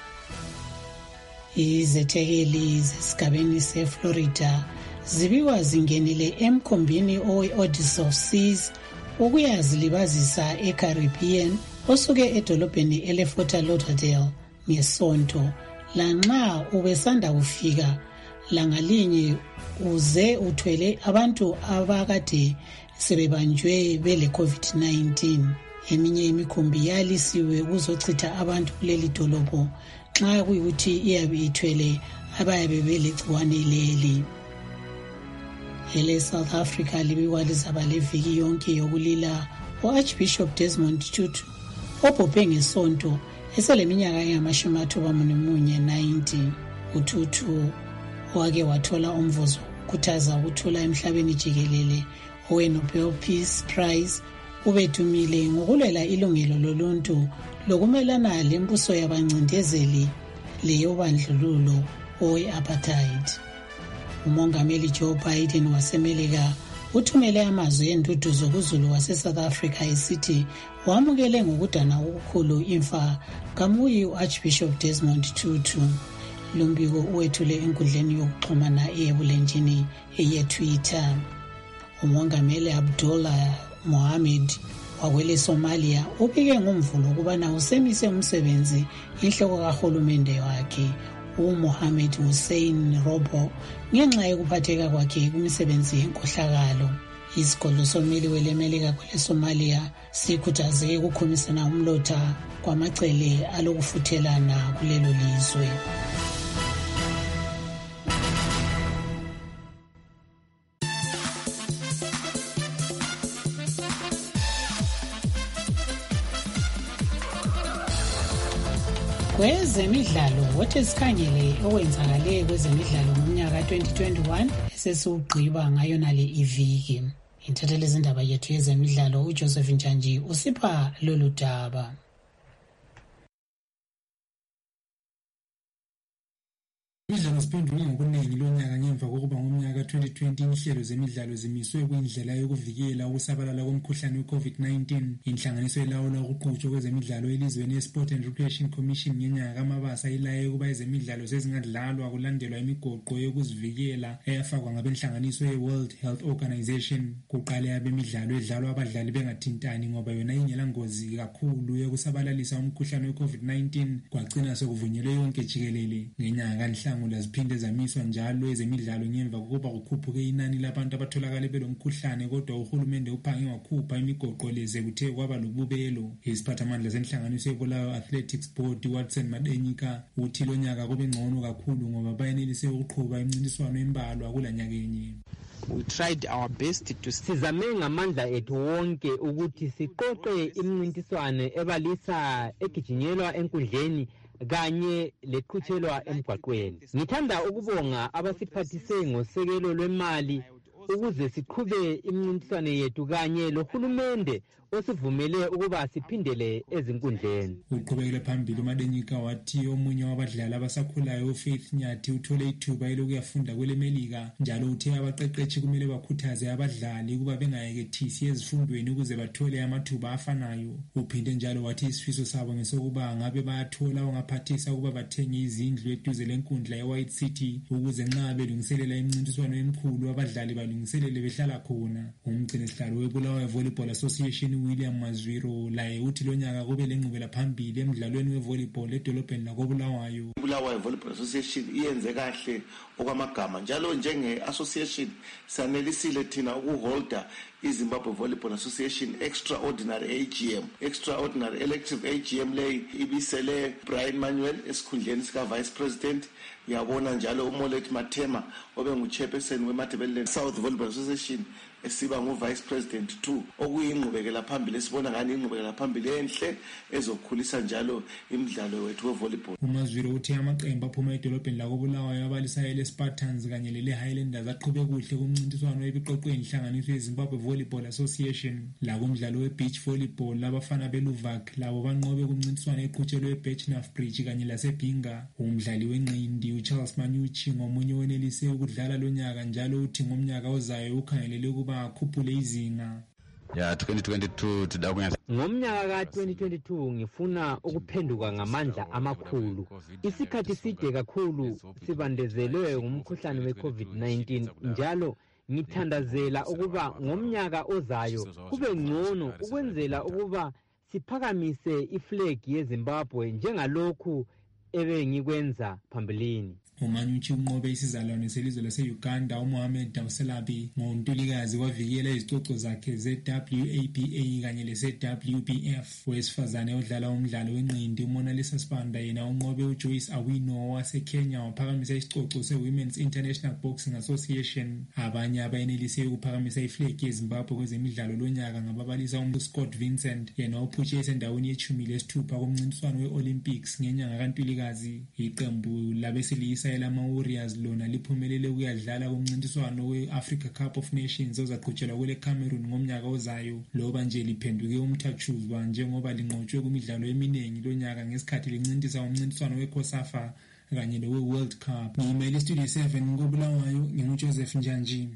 Izethekeli zesigabeni se-Florida zibikwa zingenile emkhombini owe-Odyssey of Seas ukuyazilibazisa e-Caribbean osuke edolobheni ele-Fort Lauderdale ngesonto lanxa ubesanda kufika langalinye uze uthwele abantu abakade sebebanjwe bele COVID nineteen. Eminye imikhumbi yalisiwe ukuzochitha abantu kuleli dolobho nxa kuyikuthi iyabe ithwele abayabe belegciwane leli. Ele South Africa libikwa lizaba leviki yonke yokulila u-Archbishop Desmond Tutu obhubhe ngesonto eseleminyaka engamashumi athobamunye ninety. UTutu wake wathola umvuzo wokukhuthaza ukuthula emhlabeni jikelele owe-Nobel Peace Prize ubethumile ngokulwela ilungelo loluntu lokumelana lembuso yabancindezeli leyo bandlululo owe-apartheid. Umongameli Joe Biden wasemelika uthumele amazwi enduduzo kuzulu wase-South Africa esithi wamukele ngokudana okukhulu imfa kamuyi u-Archbishop Desmond Tutu. Lumbiko uwethule enkundleni yokuxhumana eyebulenjini eye-Twitter. Umongameli Abdullah Mohammed wakwele Somalia ubike ngomvulo ukubana usemise umsebenzi inhloko kahulumende wakhe uMohammed Hussein Robo ngenxa yokuphatheka kwakhe kumisebenzi yenkohlakalo. Isikolo someli welemelika kwele Somalia sikhuthaze ukukhumisana umlotha kwamacele alokufuthelana kulelo lizwe. Kwezemidlalo wothi sikhangele okwenzakale kwezemidlalo ngomnyaka twenty twenty-one esesiwugqiba ngayo nale iviki. Intatheli zindaba yethu yezemidlalo uJoseph Njanji usipha lolu daba. Imidlalo siphendule ngokuningi lonyaka ngemva kokuba ngomnyaka twenty twenty inhlelo zemidlalo zimiswe kwindlela yokuvikela ukusabalala komkhuhlane we-COVID nineteen. Inhlanganiso elawula ukuqhutshwa kwezemidlalo elizweni ye-Sport and Recreation Commission ngenyanga kaMabasa ilaye ukuba ezemidlalo sezingadlalwa kulandelwa imigoqo yokuzivikela eyafakwa ngabenhlanganiso ye-World Health Organization. Kuqale abemidlalo edlalwa abadlali bengathintani ngoba yona ingela ngozi kakhulu yokusabalalisa umkhuhlane we-COVID nineteen kwagcina sekuvunyelwe yonke jikelele. Ngenyanga kanhlangola ziphinde zamiswa njalo ezemidlalo ngemva kokuba kukhuphuke inani labantu abatholakale belomkhuhlane kodwa uhulumende uphange wakhupha imigoqo leze kuthe kwaba lobubelo. Isiphathamandla senhlanganiso yeBulawayo Athletics Board Watson Madenyika uthi lo nyaka kube ngcono kakhulu ngoba bayenelise ukuqhuba imincintiswano embalwa kulanyakenye. We tried our best to sizame ngamandla ethu wonke ukuthi siqoqe imincintiswano ebalisa egijinyelwa enkundleni kanye leqhutshelwa emgwaqweni. Ngithanda ukubonga abasiphathise ngosekelo lwemali ukuze siqhube imincintiswano yettu kanye lohulumende osivumele ukuba siphindele ezinkundleni. Uqhubekela phambili uMadenyika wathi omunye wabadlali abasakhulayo uFaith Nyathi uthole ithuba elokuyafunda kwelemelika njalo uthe abaqeqeshi kumele bakhuthaze abadlali ukuba bengayekethisi ezifundweni ukuze bathole amathuba afanayo. Uphinde njalo wathi isifiso sabo ngesokuba ngabe bayathola ongaphathisa ukuba bathenge izindlu eduze lenkundla ye-White City ukuze nxa belungiselela imincintiswano emkhulu abadlali balungiselele behlala khona. Umgcini sihlalo weBulawayo Volleyball Association William Mazwiro laye uthi lo nyaka kube lengqubela phambili emidlalweni wevolleyball edolobheni lakoBulawayo. Bulawayo Volleyball Association iyenze kahle okwamagama njalo njenge association sanelisile thina ukuholda iZimbabwe Volleyball Association extraordinary A G M extraordinary elective A G M lay ibisele Brian Manuel esikhundleni sika vice president. Yabona njalo uMolet Mathema obengu chairperson weMatabeleland South Volleyball Association esiba ngu vice president two okuyingqubekela phambili esibona ngani ingqubekela phambili enhle ezokhulisa njalo imidlalo wethu wevolleyball. uMazwiro uthi amaqembu aphuma edolobheni lakoBulawayo abalisayo leSpartans kanye lele Highlanders aqhube kuhle kumncintiswano webiqoqweni ihlanganiso yeZimbabwe Volleyball Association. La kumdlalo webeach volleyball abafana beLuvak labo banqobe kumncintiswano eqhutshelwe eBetchnaf Bridge kanye laseBinga. Umdlali wenqindi uCharles Manyuchi ngomunye wenelise ukudlala lo nyaka njalo uthi ngomnyaka ozayo ukhangelele kuba akhuphule izinga. Ya twenty twenty-two tidabunga ngomnyaka ka twenty twenty-two ngifuna ukuphenduka ngamandla amakhulu. Isikhathi side kakhulu sibandezelwe ngumkhuhlane weCovid nineteen njalo ngithandazela ukuba ngomnyaka ozayo kube ngcono ukwenzela ukuba siphakamise iflag yeZimbabwe njengalokhu ebe ngikwenza phambilini. uManyuchi unqobe isizalwane selizwe lase-Uganda uMohamed Dawselabi ngoNtulikazi wavikela izicoco zakhe ze-W A B A kanye lese-W B F. Owesifazane odlala umdlalo wenqindi uMonalisa Sibanda yena unqobe uJoyce Awino waseKenya waphakamisa isicoco se-Women's International Boxing Association. Abanye abayenelise ukuphakamisa iflag yeZimbabwe kwezemidlalo lonyaka ngababalisa uScott Vincent yena uphutshe esendaweni yeshumi lesithupha kumncintiswano we-Olympics ngenyanga kaNtulikazi. Iqembu labesilisa elama-Warriors lona liphumelele ukuyadlala kumncintiswano we-Africa Cup of Nations ozaqhutshelwa kule Cameroon ngomnyaka ozayo. Loba nje liphenduke umthathuzwa njengoba linqotshwe kumidlalo eminingi lonyaka ngesikhathi lincintisa umncintiswano we-COSAFA kanye nowe-World Cup. Ngimele iStudio seven koBulawayo nginguJoseph Njanji.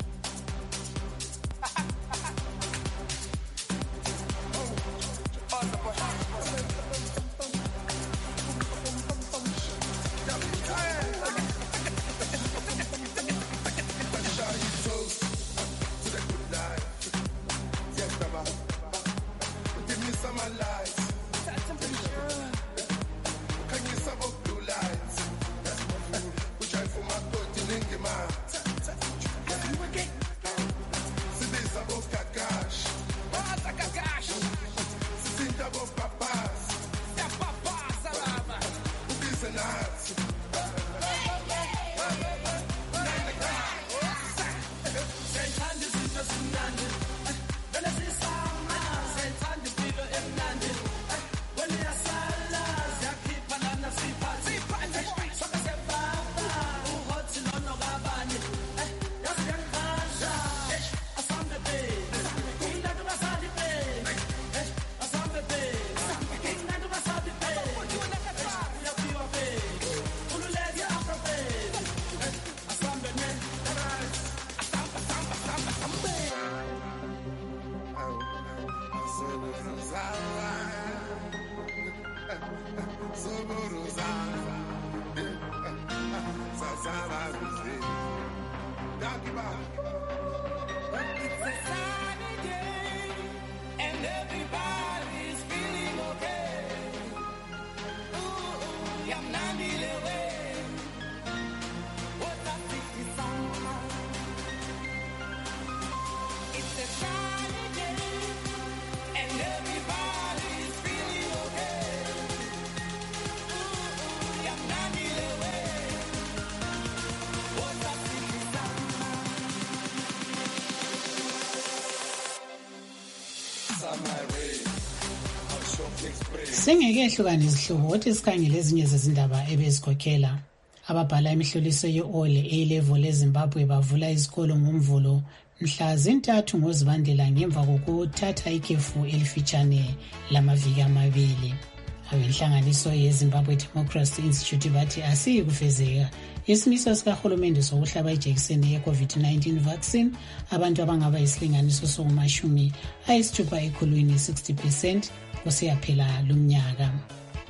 Singekehluka izihlobo othi sikhangele ezinye zezindaba ebezikhokhela. Ababhala imihloliso ye-Ole A-level eZimbabwe bavula izikolo ngomvulo mhla zintathu ngoZibandlela ngemva kokuthatha ikhefu elifitshane lamaviki amabili. Abenhlanganiso yeZimbabwe Democracy Institute bathi asiyi kufezeka isimiso sikahulumende sokuhlaba ijekiseni ye-COVID nineteen vaccine abantu abangaba isilinganiso sokumashumi ayisithupha ekhulwini sixty percent kusiyaphela lumnyaka.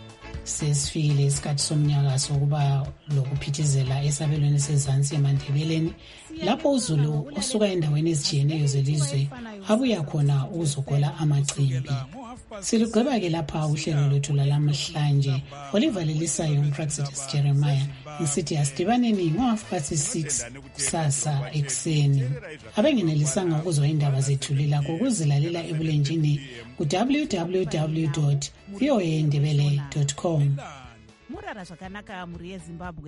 sesifikile isikhathi somnyaka sokuba lokuphithizela esabelweni sezansi emandebeleni lapho uZulu osuka endaweni ezijiyeneyo zelizwe abuya khona ukuzogola amacimbi. Silugqiba-ke lapha uhlelo lwethu lalamhlanje olivalelisayo umpraxitis Jeremiah ngisithi asidibaneni ngo-half past six kusasa ekuseni. Abengenelisanga ukuzwa indaba zethu lilakho ukuzilalela ebulenjini ku-w w w dot v o a ndebele dot com.